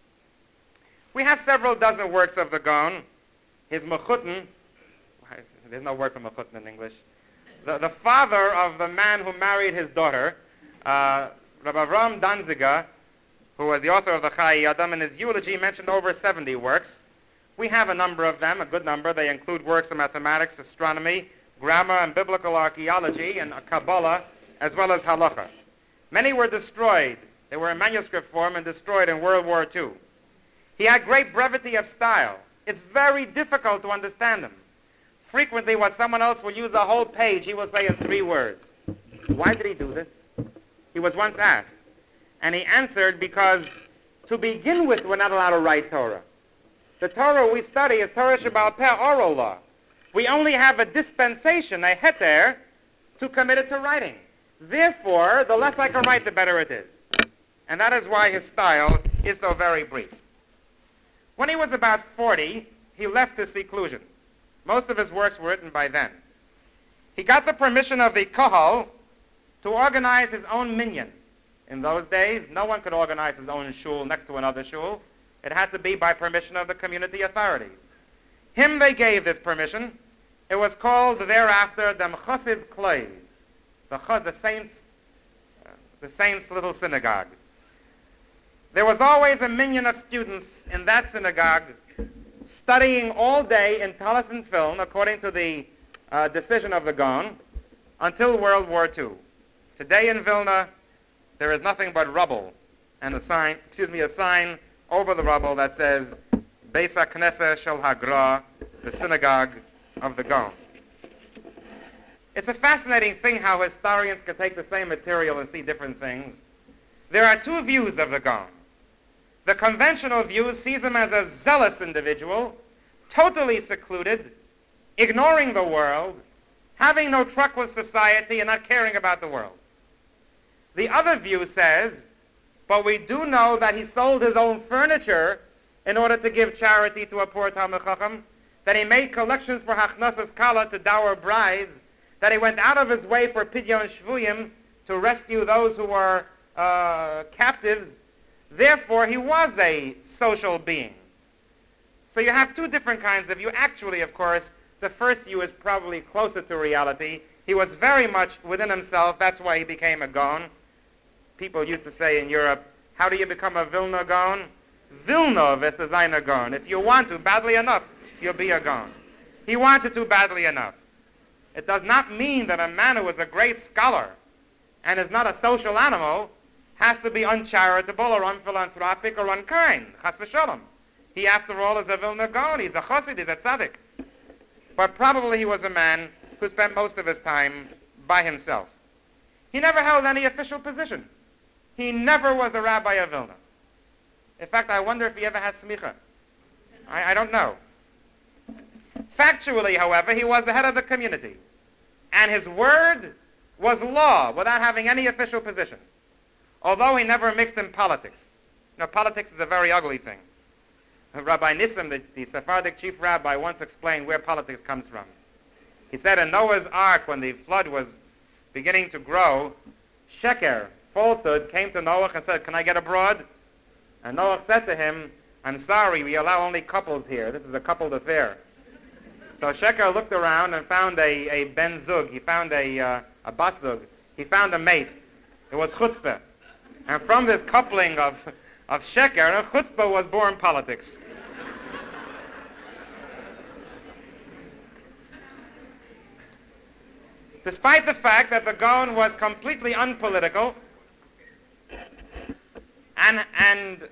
[SPEAKER 1] We have several dozen works of the Gaon. His Mechutin, there's no word for Mechutin in English, the, the father of the man who married his daughter, uh, Rabbi Avram Danziger, who was the author of the Chai Adam, in his eulogy mentioned over seventy works. We have a number of them, a good number. They include works of mathematics, astronomy, grammar, and biblical archaeology, and Kabbalah, as well as halacha. Many were destroyed. They were in manuscript form and destroyed in World War Two. He had great brevity of style. It's very difficult to understand him. Frequently, what someone else will use a whole page, he will say in three words. Why did he do this? He was once asked. And he answered, because to begin with, we're not allowed to write Torah. The Torah we study is Torah Shebaal Peh, oral law. We only have a dispensation, a heter, to commit it to writing. Therefore, the less I can write, the better it is. And that is why his style is so very brief. When he was about forty, he left his seclusion. Most of his works were written by then. He got the permission of the Kahal to organize his own minyan. In those days, no one could organize his own shul next to another shul. It had to be by permission of the community authorities. Him they gave this permission. It was called thereafter the Chosid's Klois, the, the saints, uh, the saints' little synagogue. There was always a minyan of students in that synagogue studying all day in Talis and Tfilin, according to the uh, decision of the Gaon, until World War Two. Today in Vilna, there is nothing but rubble and a sign, excuse me, a sign over the rubble that says Beis HaKnesset Shel Hagra, the synagogue of the Gaon. It's a fascinating thing how historians can take the same material and see different things. There are two views of the Gaon. The conventional view sees him as a zealous individual, totally secluded, ignoring the world, having no truck with society, and not caring about the world. The other view says, but we do know that he sold his own furniture in order to give charity to a poor Talmid Chacham, that he made collections for Hachnasas Kala to dower brides, that he went out of his way for Pidyon Shvuyim to rescue those who were uh, captives. Therefore, he was a social being. So you have two different kinds of view. Actually, of course, the first view is probably closer to reality. He was very much within himself. That's why he became a Gaon. People used to say in Europe, how do you become a Vilna Gaon? Vilna is the Zayna Gaon. If you want to badly enough, you'll be a Gaon. He wanted to badly enough. It does not mean that a man who is a great scholar and is not a social animal has to be uncharitable or unphilanthropic or unkind. Chas v'shalom. He, after all, is a Vilna Gaon. He's a chassid. He's a tzaddik. But probably he was a man who spent most of his time by himself. He never held any official position. He never was the rabbi of Vilna. In fact, I wonder if he ever had smicha. I, I don't know. Factually, however, he was the head of the community. And his word was law without having any official position. Although he never mixed in politics. You know, politics is a very ugly thing. Rabbi Nissim, the, the Sephardic chief rabbi, once explained where politics comes from. He said in Noah's Ark, when the flood was beginning to grow, Sheker, falsehood, came to Noah and said, can I get abroad? And Noah said to him, I'm sorry, we allow only couples here. This is a coupled affair. So Sheker looked around and found a, a ben zug. He found a, uh, a bas zug. He found a mate. It was chutzpah. And from this coupling of, of Sheker, chutzpah was born politics. Despite the fact that the Gaon was completely unpolitical and, and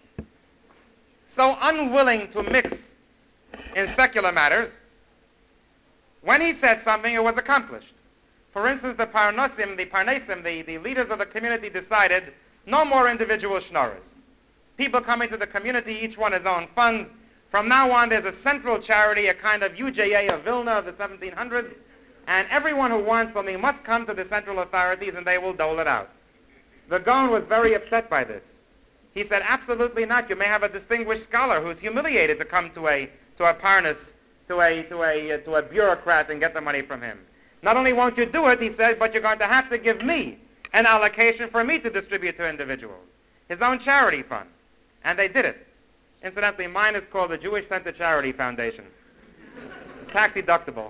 [SPEAKER 1] so unwilling to mix in secular matters, when he said something, it was accomplished. For instance, the Parnosim, the Parnesim, the, the leaders of the community decided no more individual schnorrers. People coming to the community, each one his own funds. From now on, there's a central charity, a kind of U J A of Vilna of the seventeen hundreds, and everyone who wants something must come to the central authorities and they will dole it out. The Gaon was very upset by this. He said, absolutely not. You may have a distinguished scholar who's humiliated to come to a to a parnas, to a to a uh, to a bureaucrat and get the money from him. Not only won't you do it, he said, but you're going to have to give me an allocation for me to distribute to individuals. His own charity fund. And they did it. Incidentally, mine is called the Jewish Center Charity Foundation. It's tax deductible.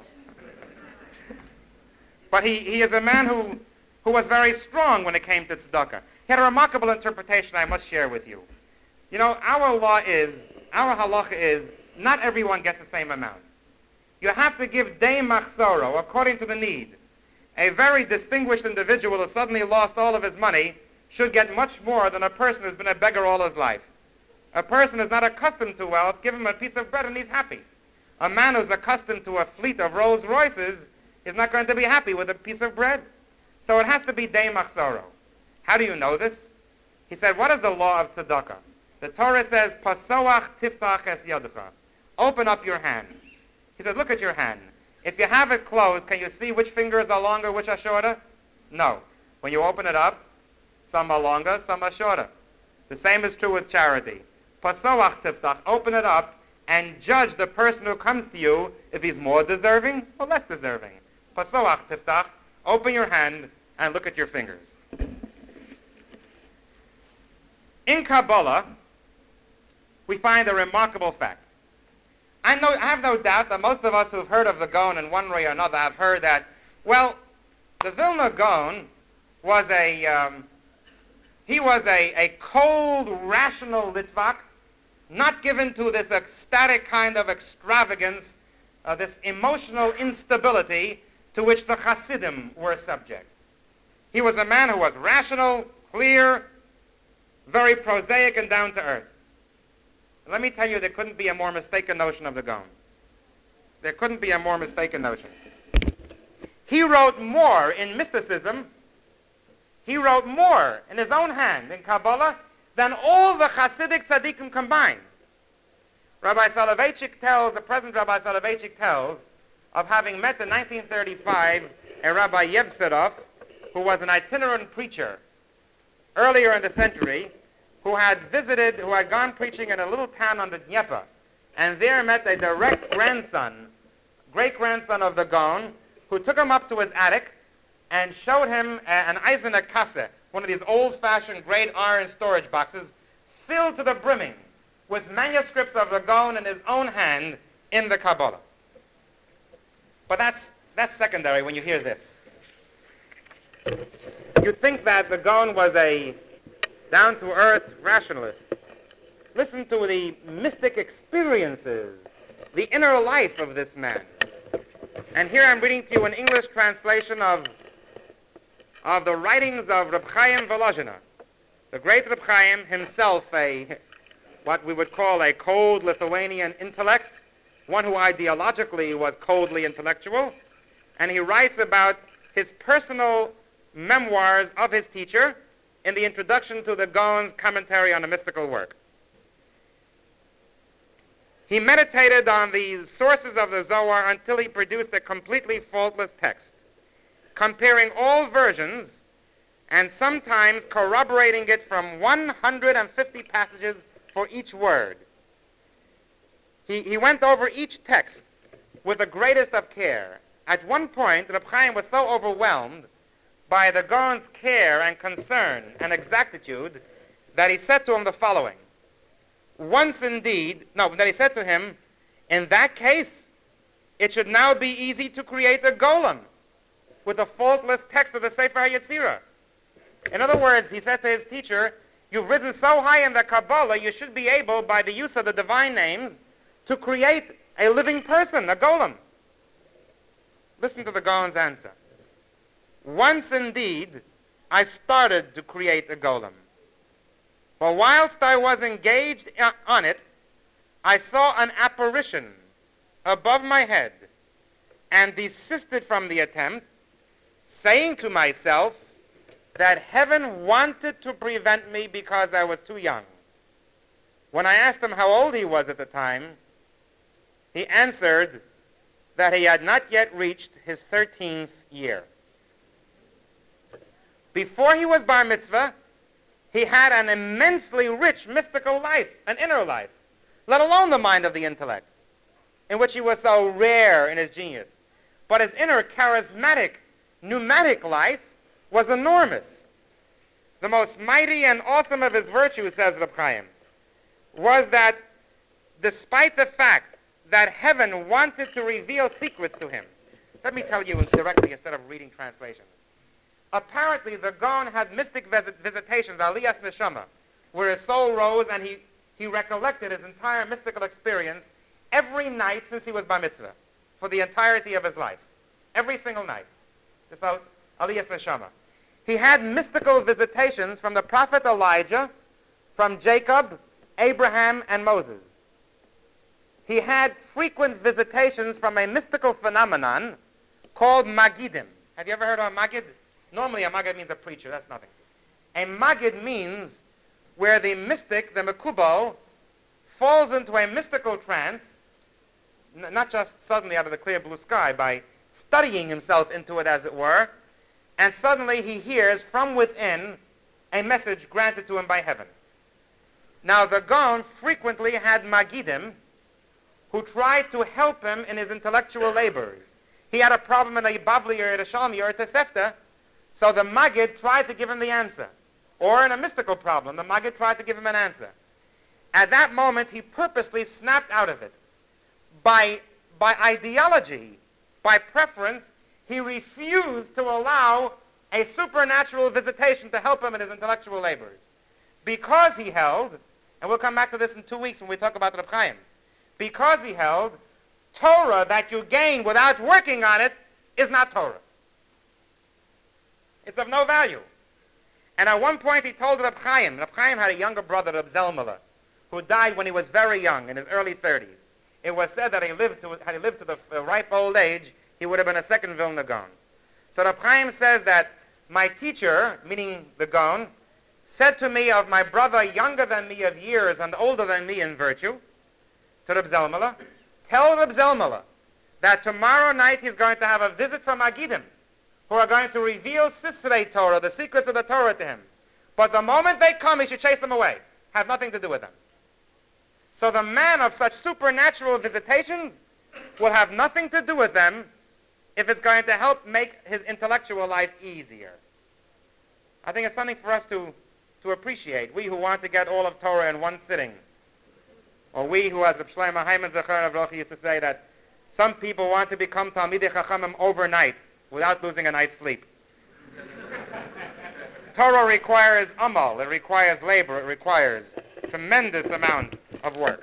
[SPEAKER 1] But he, he is a man who, who was very strong when it came to tzedakah. He had a remarkable interpretation I must share with you. You know, our law is, our halacha is, not everyone gets the same amount. You have to give dei machzoro, according to the need. A very distinguished individual who suddenly lost all of his money should get much more than a person who's been a beggar all his life. A person is not accustomed to wealth, give him a piece of bread and he's happy. A man who's accustomed to a fleet of Rolls Royces is not going to be happy with a piece of bread. So it has to be dei machzoro. How do you know this? He said, what is the law of tzedakah? The Torah says, pasoach tiftach es yadecha. Open up your hand. He said, look at your hand. If you have it closed, can you see which fingers are longer, which are shorter? No. When you open it up, some are longer, some are shorter. The same is true with charity. Pasoach tiftach, open it up and judge the person who comes to you if he's more deserving or less deserving. Pasoach tiftach, open your hand and look at your fingers. In Kabbalah, we find a remarkable fact. I, know, I have no doubt that most of us who have heard of the Gaon in one way or another have heard that, well, the Vilna Gaon was a, um, he was a, a cold, rational Litvak, not given to this ecstatic kind of extravagance, uh, this emotional instability to which the Hasidim were subject. He was a man who was rational, clear, very prosaic and down to earth. Let me tell you, there couldn't be a more mistaken notion of the Gaon. There couldn't be a more mistaken notion. He wrote more in mysticism, he wrote more in his own hand in Kabbalah than all the Hasidic tzaddikim combined. Rabbi Soloveitchik tells, the present Rabbi Soloveitchik tells, of having met in nineteen thirty-five a Rabbi Yevserov, who was an itinerant preacher earlier in the century, who had visited, who had gone preaching in a little town on the Dnieper, and there met a direct grandson, great-grandson of the Gaon, who took him up to his attic and showed him a, an Eisene Kasse, one of these old-fashioned great iron storage boxes, filled to the brimming with manuscripts of the Gaon in his own hand in the Kabbalah. But that's, that's secondary when you hear this. You think that the Gaon was a down-to-earth rationalist. Listen to the mystic experiences, the inner life of this man. And here I'm reading to you an English translation of, of the writings of Reb Chaim Volozhiner, the great Reb Chaim, himself a, what we would call a cold Lithuanian intellect, one who ideologically was coldly intellectual, and he writes about his personal memoirs of his teacher in the introduction to the Gaon's commentary on the mystical work. He meditated on these sources of the Zohar until he produced a completely faultless text, comparing all versions and sometimes corroborating it from one hundred fifty passages for each word. He, he went over each text with the greatest of care. At one point, Reb Chaim was so overwhelmed by the Gaon's care and concern and exactitude that he said to him the following. Once indeed, no, that he said to him, in that case, it should now be easy to create a golem with a faultless text of the Sefer HaYetzirah. In other words, he said to his teacher, you've risen so high in the Kabbalah, you should be able, by the use of the divine names, to create a living person, a golem. Listen to the Gaon's answer. Once indeed, I started to create a golem. But whilst I was engaged on it, I saw an apparition above my head and desisted from the attempt, saying to myself that heaven wanted to prevent me because I was too young. When I asked him how old he was at the time, he answered that he had not yet reached his thirteenth year. Before he was bar mitzvah, he had an immensely rich mystical life, an inner life, let alone the mind of the intellect, in which he was so rare in his genius. But his inner charismatic, pneumatic life was enormous. The most mighty and awesome of his virtues, says Reb Chaim, was that despite the fact that heaven wanted to reveal secrets to him, let me tell you directly instead of reading translations. Apparently, the Gaon had mystic visit, visitations, aliyas neshama, where his soul rose and he, he recollected his entire mystical experience every night since he was bar mitzvah, for the entirety of his life. Every single night. This al, aliyas neshama. He had mystical visitations from the prophet Elijah, from Jacob, Abraham, and Moses. He had frequent visitations from a mystical phenomenon called Magidim. Have you ever heard of a Magid? Normally a Magid means a preacher, that's nothing. A Magid means where the mystic, the Mekubal, falls into a mystical trance, n- not just suddenly out of the clear blue sky, by studying himself into it as it were, and suddenly he hears from within a message granted to him by heaven. Now the Gaon frequently had Magidim who tried to help him in his intellectual labors. He had a problem in a Bavli or a Shalmi or a Tosefta, so the Magid tried to give him the answer. Or in a mystical problem, the Magid tried to give him an answer. At that moment, he purposely snapped out of it. By, by ideology, by preference, he refused to allow a supernatural visitation to help him in his intellectual labors. Because he held, and we'll come back to this in two weeks when we talk about Reb Chaim, because he held, Torah that you gain without working on it is not Torah. It's of no value. And at one point he told Reb Chaim, Reb Chaim had a younger brother, Reb Zelmela, who died when he was very young, in his early thirties. It was said that he lived to, had he lived to the uh, ripe old age, he would have been a second Vilna Gaon. So Reb Chaim says that my teacher, meaning the Gaon, said to me of my brother younger than me of years and older than me in virtue, to Reb Zelmala, tell Reb Zelmala that tomorrow night he's going to have a visit from Agidim, who are going to reveal Sisrei Torah, the secrets of the Torah to him. But the moment they come, he should chase them away. Have nothing to do with them. So the man of such supernatural visitations will have nothing to do with them if it's going to help make his intellectual life easier. I think it's something for us to, to appreciate. We who want to get all of Torah in one sitting. Or we who, as Reb Shlomo Hyman Zechar Avrochi used to say, that some people want to become Talmidei Chachamim overnight without losing a night's sleep. Torah requires amal, it requires labor, it requires tremendous amount of work.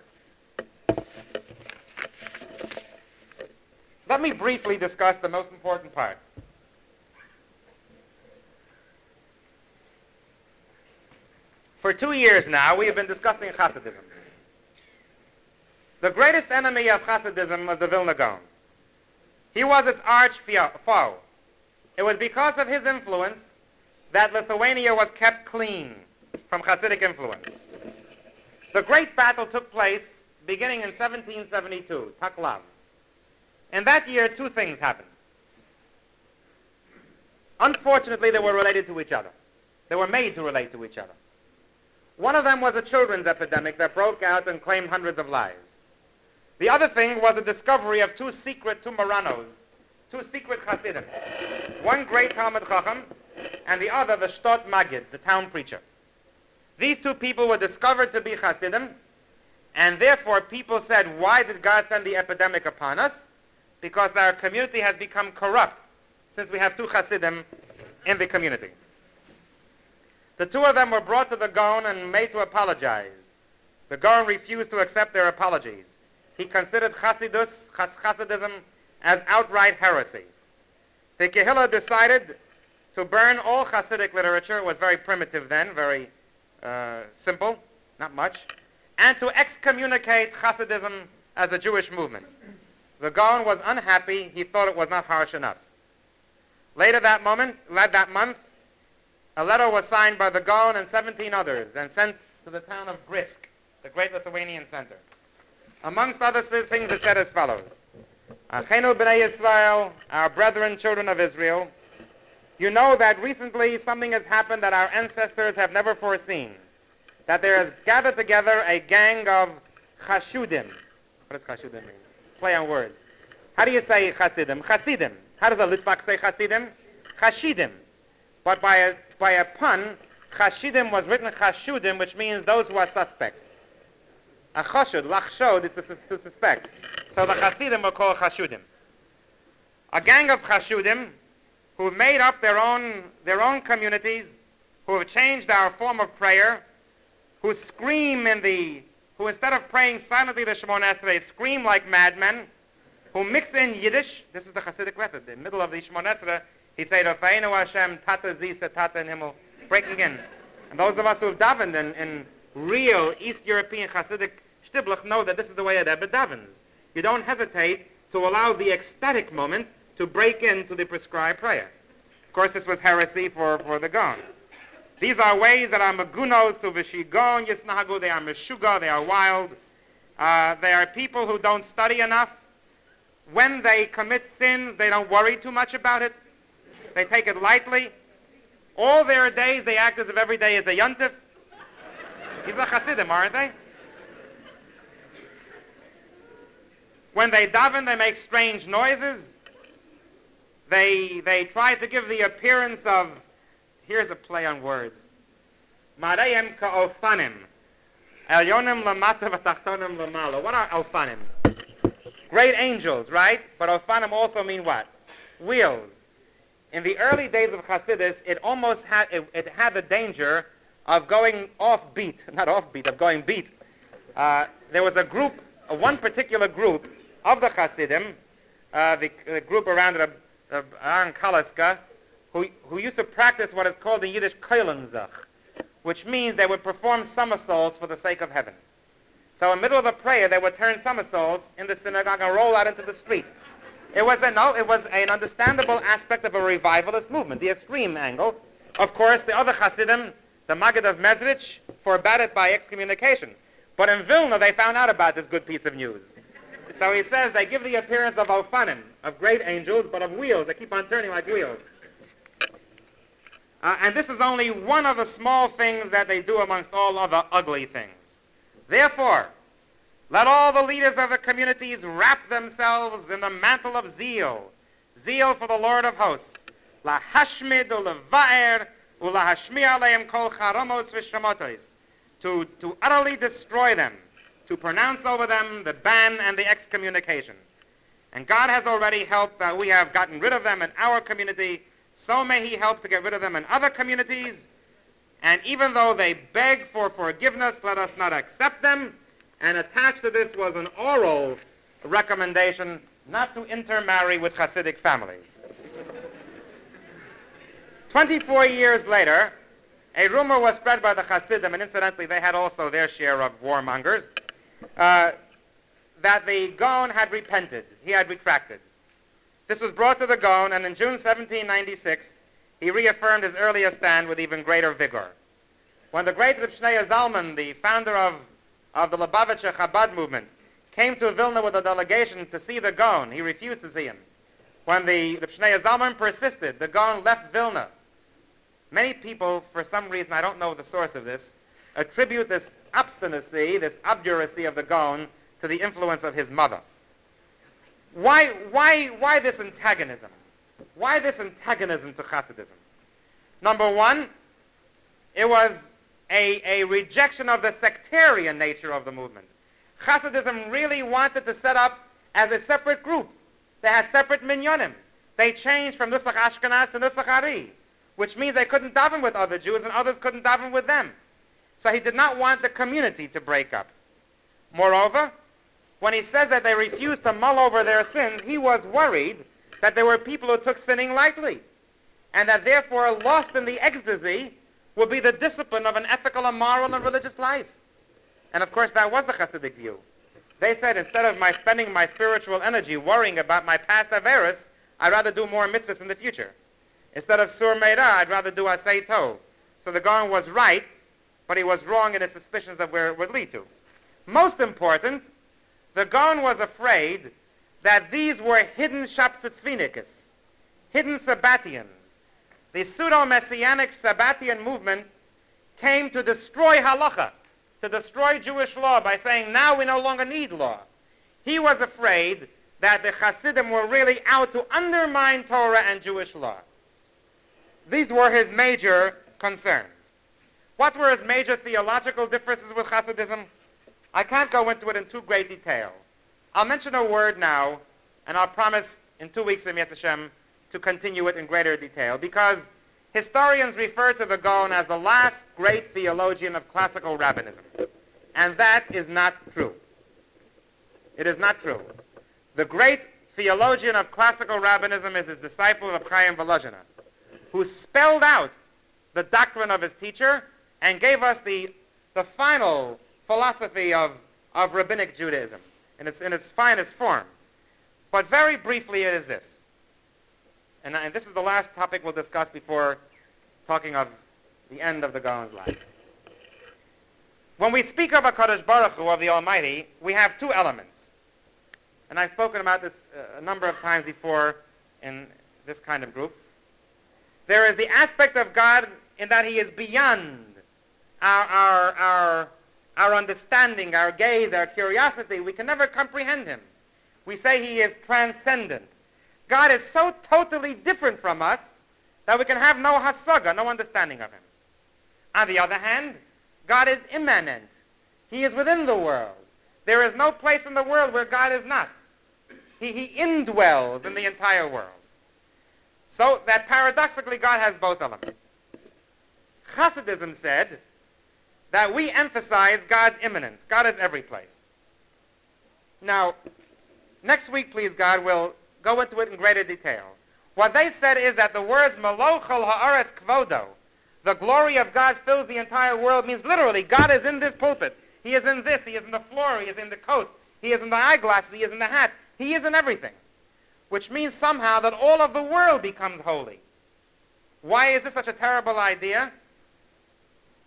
[SPEAKER 1] Let me briefly discuss the most important part. For two years now, we have been discussing Hasidism. The greatest enemy of Hasidism was the Vilna Gaon. He was its arch foe. It was because of his influence that Lithuania was kept clean from Hasidic influence. The great battle took place beginning in seventeen seventy-two, Taklav. In that year, two things happened. Unfortunately, they were related to each other. They were made to relate to each other. One of them was a children's epidemic that broke out and claimed hundreds of lives. The other thing was the discovery of two secret, two Moranos, two secret Hasidim. One great Talmud Chacham, and the other the Shtot Magid, the town preacher. These two people were discovered to be Hasidim, and therefore people said, why did God send the epidemic upon us? Because our community has become corrupt since we have two Hasidim in the community. The two of them were brought to the Gaon and made to apologize. The Gaon refused to accept their apologies. He considered Hasidus, Hasidism, as outright heresy. The Kehillah decided to burn all Hasidic literature. It was very primitive then, very uh, simple, not much, and to excommunicate Hasidism as a Jewish movement. The Gaon was unhappy. He thought it was not harsh enough. Later that moment, that month, a letter was signed by the Gaon and seventeen others and sent to the town of Brisk, the great Lithuanian center. Amongst other things, it said as follows: Achenu b'nei Yisrael, our brethren, children of Israel, you know that recently something has happened that our ancestors have never foreseen, that there has gathered together a gang of Chashudim. What does Chashudim mean? Play on words. How do you say Chasidim? Chasidim. How does a Litvak say Chasidim? Chashidim. But by a, by a pun, Chashidim was written Chashudim, which means those who are suspect. A chashud, lachshod, is to, to suspect. So the Chasidim were called Chashudim. A gang of Chashudim who have made up their own, their own communities, who have changed our form of prayer, who scream in the, who instead of praying silently the Shemona Esrei, scream like madmen, who mix in Yiddish. This is the Hasidic method. In the middle of the Shemona Esrei, he said, Rafa'enu Hashem, Tata Zisa, Tata in Himmel, breaking in. And those of us who have davened in, in real East European Hasidic shtiblach know that this is the way a Rebbe davens. You don't hesitate to allow the ecstatic moment to break into the prescribed prayer. Of course, this was heresy for, for the Gaon. These are ways that are magunos, who v'shigon yisnahagu, they are meshuga, they are wild. Uh, they are people who don't study enough. When they commit sins, they don't worry too much about it. They take it lightly. All their days, they act as if every day is a yontif. These are Hasidim, aren't they? When they daven, they make strange noises. They, they try to give the appearance of, here's a play on words, Mareim ka'ofanim, elyonim lamata v'tachtonim lamala. What are ofanim? Great angels, right? But ofanim also mean what? Wheels. In the early days of Hasidus, it almost had, it, it had the danger of going off beat, not off beat, of going beat. Uh, there was a group, uh, one particular group of the Hasidim, uh, the, the group around Rab, Rab Aaron Kalaska, who, who used to practice what is called in Yiddish koilenzach, which means they would perform somersaults for the sake of heaven. So in the middle of a prayer, they would turn somersaults in the synagogue and roll out into the street. It was a, no, it was an understandable aspect of a revivalist movement, the extreme angle. Of course, the other Hasidim The Maggid of Mezrich forbade it by excommunication. But in Vilna, they found out about this good piece of news. So he says they give the appearance of Ophanim, of great angels, but of wheels. They keep on turning like wheels. Uh, and this is only one of the small things that they do amongst all other ugly things. Therefore, let all the leaders of the communities wrap themselves in the mantle of zeal, zeal for the Lord of hosts, lahashmid uleva'er ulahashmi aleim kol charamos v'shamotos, to to utterly destroy them, to pronounce over them the ban and the excommunication. And God has already helped that we have gotten rid of them in our community. So may he help to get rid of them in other communities. And even though they beg for forgiveness, let us not accept them. And attached to this was an oral recommendation not to intermarry with Hasidic families. Twenty-four years later, a rumor was spread by the Hasidim, and incidentally they had also their share of warmongers, uh, that the Gaon had repented. He had retracted. This was brought to the Gaon, and in June seventeen ninety-six, he reaffirmed his earlier stand with even greater vigor. When the great Reb Shneur Zalman, the founder of, of the Lubavitcher Chabad movement, came to Vilna with a delegation to see the Gaon, he refused to see him. When the Reb Shneur Zalman persisted, the Gaon left Vilna. Many people, for some reason, I don't know the source of this, attribute this obstinacy, this obduracy of the Gaon to the influence of his mother. Why, why, why this antagonism? Why this antagonism to Hasidism? Number one, it was a, a rejection of the sectarian nature of the movement. Hasidism really wanted to set up as a separate group. They had separate minyanim. They changed from Nusach Ashkenaz to Nusach Ari, which means they couldn't daven with other Jews and others couldn't daven with them. So he did not want the community to break up. Moreover, when he says that they refused to mull over their sins, he was worried that there were people who took sinning lightly, and that therefore lost in the ecstasy would be the discipline of an ethical and moral and religious life. And of course that was the Hasidic view. They said, instead of my spending my spiritual energy worrying about my past averos, I'd rather do more mitzvahs in the future. Instead of sur meira, I'd rather do asay tov. So the Gaon was right, but he was wrong in his suspicions of where it would lead to. Most important, the Gaon was afraid that these were hidden Shapsitzvinikus, hidden Sabbatians. The pseudo-messianic Sabbatian movement came to destroy halacha, to destroy Jewish law by saying, now we no longer need law. He was afraid that the Hasidim were really out to undermine Torah and Jewish law. These were his major concerns. What were his major theological differences with Hasidism? I can't go into it in too great detail. I'll mention a word now, and I'll promise in two weeks, Yom Hashem, to continue it in greater detail, because historians refer to the Gaon as the last great theologian of classical rabbinism. And that is not true. It is not true. The great theologian of classical rabbinism is his disciple Reb Chaim Volozhiner, who spelled out the doctrine of his teacher and gave us the, the final philosophy of, of rabbinic Judaism in its, in its finest form. But very briefly it is this. And, and this is the last topic we'll discuss before talking of the end of the Gaon's life. When we speak of HaKadosh Baruch Hu, of the Almighty, we have two elements. And I've spoken about this uh, a number of times before in this kind of group. There is the aspect of God in that he is beyond our, our, our, our understanding, our gaze, our curiosity. We can never comprehend him. We say he is transcendent. God is so totally different from us that we can have no hasaga, no understanding of him. On the other hand, God is immanent. He is within the world. There is no place in the world where God is not. He, he indwells in the entire world. So that paradoxically God has both elements. Hasidism said that we emphasize God's immanence. God is every place. Now, next week, please God, we'll go into it in greater detail. What they said is that the words Malochol haaretz kvodo, the glory of God fills the entire world, means literally God is in this pulpit. He is in this. He is in the floor. He is in the coat. He is in the eyeglasses. He is in the hat. He is in everything. Which means somehow that all of the world becomes holy. Why is this such a terrible idea?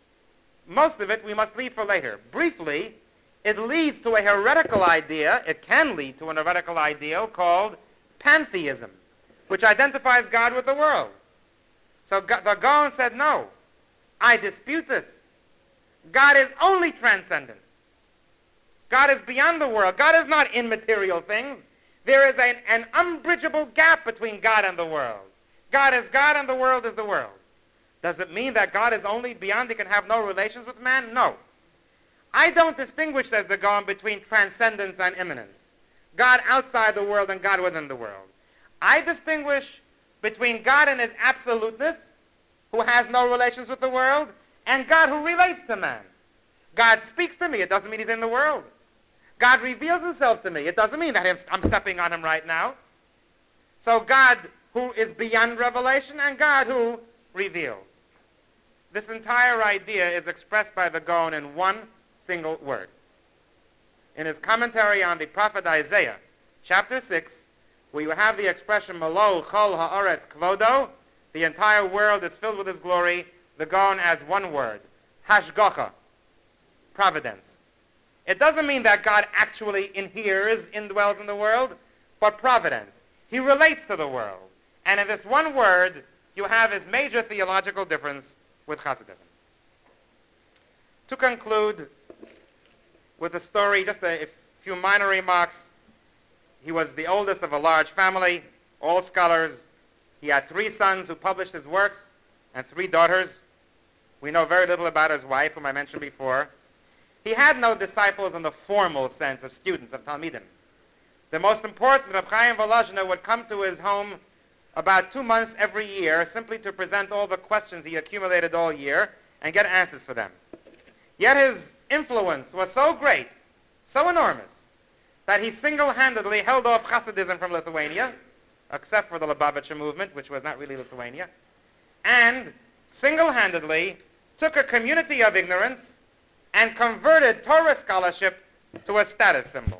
[SPEAKER 1] most of it we must leave for later. Briefly, it leads to a heretical idea, it can lead to an heretical ideal called pantheism, which identifies God with the world. So the Gaon said, no, I dispute this. God is only transcendent. God is beyond the world. God is not in material things. There is an, an unbridgeable gap between God and the world. God is God and the world is the world. Does it mean that God is only beyond, he can have no relations with man? No. I don't distinguish, says the Gaon, between transcendence and immanence. God outside the world and God within the world. I distinguish between God in his absoluteness, who has no relations with the world, and God who relates to man. God speaks to me. It doesn't mean he's in the world. God reveals himself to me. It doesn't mean that I'm stepping on him right now. So God who is beyond revelation and God who reveals. This entire idea is expressed by the Gaon in one single word. In his commentary on the prophet Isaiah, chapter six, where you have the expression, Malo chol haaretz kvodo, the entire world is filled with his glory, the Gaon adds one word, hashgacha, providence. It doesn't mean that God actually inheres, indwells in the world, but providence. He relates to the world. And in this one word, you have his major theological difference with Hasidism. To conclude with the story, just a, a few minor remarks. He was the oldest of a large family, all scholars. He had three sons who published his works and three daughters. We know very little about his wife, whom I mentioned before. He had no disciples in the formal sense of students, of Talmidim. The most important, Reb Chaim Volozhiner, would come to his home about two months every year simply to present all the questions he accumulated all year and get answers for them. Yet his influence was so great, so enormous, that he single-handedly held off Hasidism from Lithuania, except for the Lubavitcher movement, which was not really Lithuania, and single-handedly took a community of ignorance and converted Torah scholarship to a status symbol.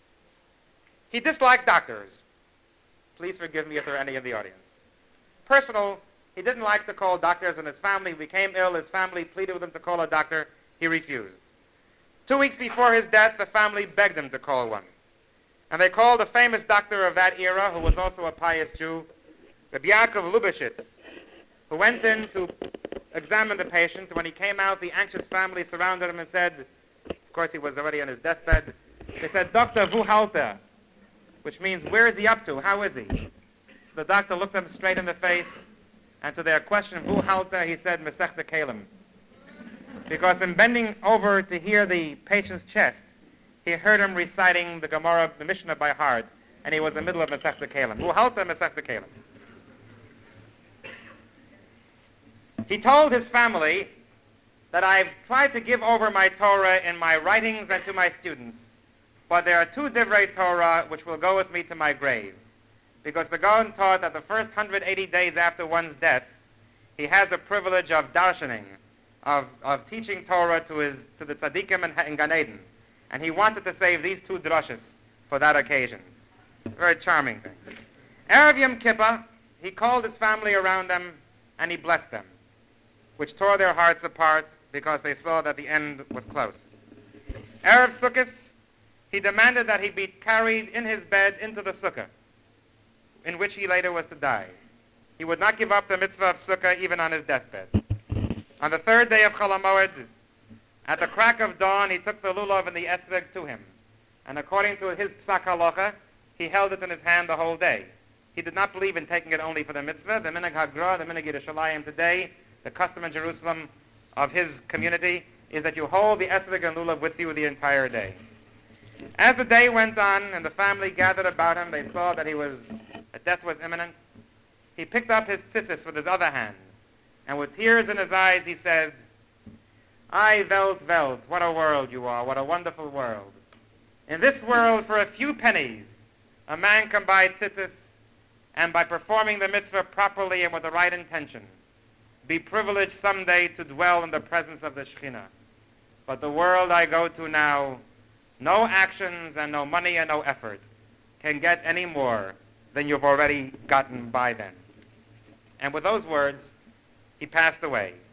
[SPEAKER 1] He disliked doctors. Please forgive me if there are any in the audience. Personal, he didn't like to call doctors, and his family became ill. His family pleaded with him to call a doctor. He refused. Two weeks before his death, the family begged him to call one. And they called a famous doctor of that era, who was also a pious Jew, Rabbi Yaakov Lubavitch, who went in to examine the patient. When he came out, the anxious family surrounded him and said, of course he was already on his deathbed, they said, Doctor Vu Halter, which means, where is he up to? How is he? So the doctor looked them straight in the face, and to their question, Vu Halter, he said, Masechta Kalim. Because in bending over to hear the patient's chest, he heard him reciting the Gemara, the Mishnah by heart, and he was in the middle of Masechta Kalim. Vu Halter, Masechta Kalim. He told his family that I've tried to give over my Torah in my writings and to my students, but there are two divrei Torah which will go with me to my grave. Because the Gaon taught that the first one hundred eighty days after one's death, he has the privilege of darshaning, of, of teaching Torah to, his, to the tzaddikim in, in Gan Eden. And he wanted to save these two drushes for that occasion. Very charming thing. Erev Yom Kippur, he called his family around them and he blessed them, which tore their hearts apart because they saw that the end was close. Erev Sukkot, he demanded that he be carried in his bed into the sukkah, in which he later was to die. He would not give up the mitzvah of sukkah even on his deathbed. On the third day of Chol HaMoed, at the crack of dawn, he took the lulav and the esrog to him. And according to his psak halacha, he held it in his hand the whole day. He did not believe in taking it only for the mitzvah. The minhag hagra, the minhag Yerushalayim today, the custom in Jerusalem of his community, is that you hold the esrog and lulav with you the entire day. As the day went on and the family gathered about him, they saw that he was, that death was imminent. He picked up his tzitzis with his other hand, and with tears in his eyes, he said, "Ay, Welt, Welt, what a world you are, what a wonderful world. In this world, for a few pennies, a man can buy tzitzis, and by performing the mitzvah properly and with the right intention, be privileged someday to dwell in the presence of the Shekhinah. But the world I go to now, no actions and no money and no effort can get any more than you've already gotten by then." And with those words, he passed away.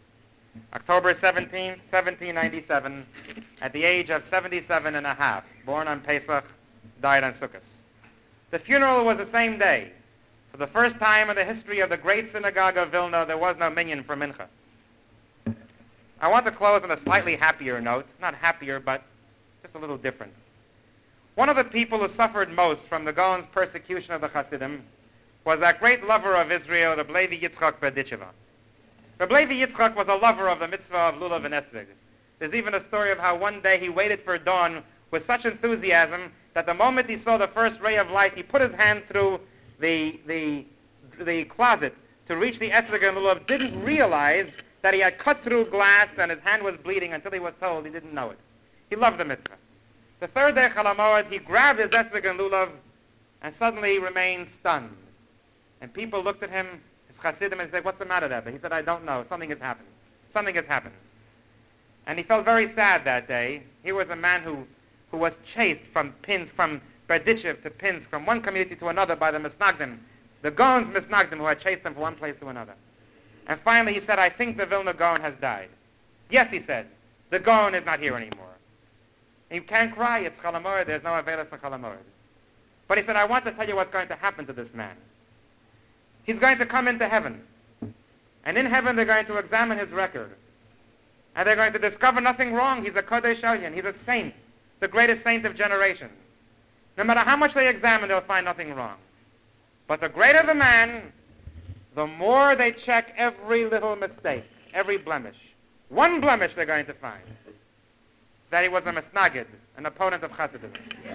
[SPEAKER 1] October seventeenth, seventeen ninety-seven, at the age of seventy-seven and a half, born on Pesach, died on Sukkot. The funeral was the same day. For the first time in the history of the great synagogue of Vilna, there was no minyan for Mincha. I want to close on a slightly happier note. Not happier, but just a little different. One of the people who suffered most from the Gaon's persecution of the Hasidim was that great lover of Israel, Reb Levi Yitzchak Berdicheva. Reb Levi Yitzchak was a lover of the mitzvah of Lulav and Esrog. There's even a story of how one day he waited for dawn with such enthusiasm that the moment he saw the first ray of light, he put his hand through the, the, the closet to reach the Esrog and Lulav, didn't realize that he had cut through glass and his hand was bleeding until he was told he didn't know it. He loved the mitzvah. The third day, Chol HaMoed, he grabbed his Esrog and Lulav and suddenly remained stunned. And people looked at him, his Hasidim, and said, "What's the matter, Rebbe?" He said, "I don't know. Something has happened. Something has happened." And he felt very sad that day. He was a man who, who was chased from Pinsk, from Berdichev to Pinsk, from one community to another by the Misnagdim, the Gaon's Misnagdim, who had chased him from one place to another. And finally he said, "I think the Vilna Gaon has died." "Yes," he said, "the Gaon is not here anymore." And you can't cry, it's Chol HaMoed, there's no Avelis in Chol HaMoed. But he said, "I want to tell you what's going to happen to this man. He's going to come into heaven. And in heaven they're going to examine his record. And they're going to discover nothing wrong. He's a Kodesh Elyon. He's a saint, the greatest saint of generations. No matter how much they examine, they'll find nothing wrong. But the greater the man, the more they check every little mistake, every blemish. One blemish they're going to find. That he was a Misnagid, an opponent of Hasidism.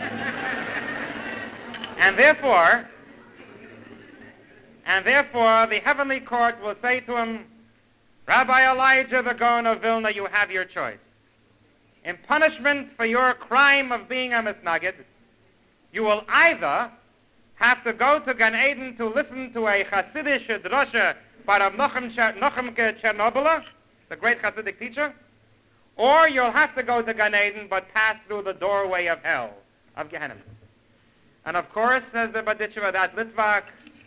[SPEAKER 1] And therefore, and therefore the heavenly court will say to him, "Rabbi Elijah the Gaon of Vilna, you have your choice. In punishment for your crime of being a Misnagid, you will either have to go to Gan Eden to listen to a Hasidic drosha by Rav Nochemke Chernobyl, the great Hasidic teacher, or you'll have to go to Gan Eden but pass through the doorway of hell, of Gehenna." And of course, says the Berdichever, that Litvak,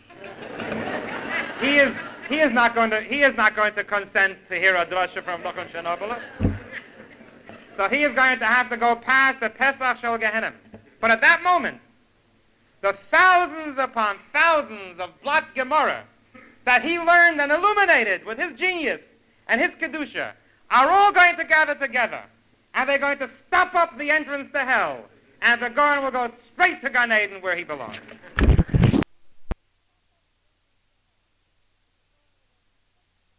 [SPEAKER 1] he is he is not going to he is not going to consent to hear a drasha from Nochem Chernobyl. So he is going to have to go past the Pesach Shel Gehenna. But at that moment, the thousands upon thousands of block Gemara that he learned and illuminated with his genius and his kedusha are all going to gather together, and they're going to stop up the entrance to hell, and the Gaon will go straight to Gan Eden where he belongs.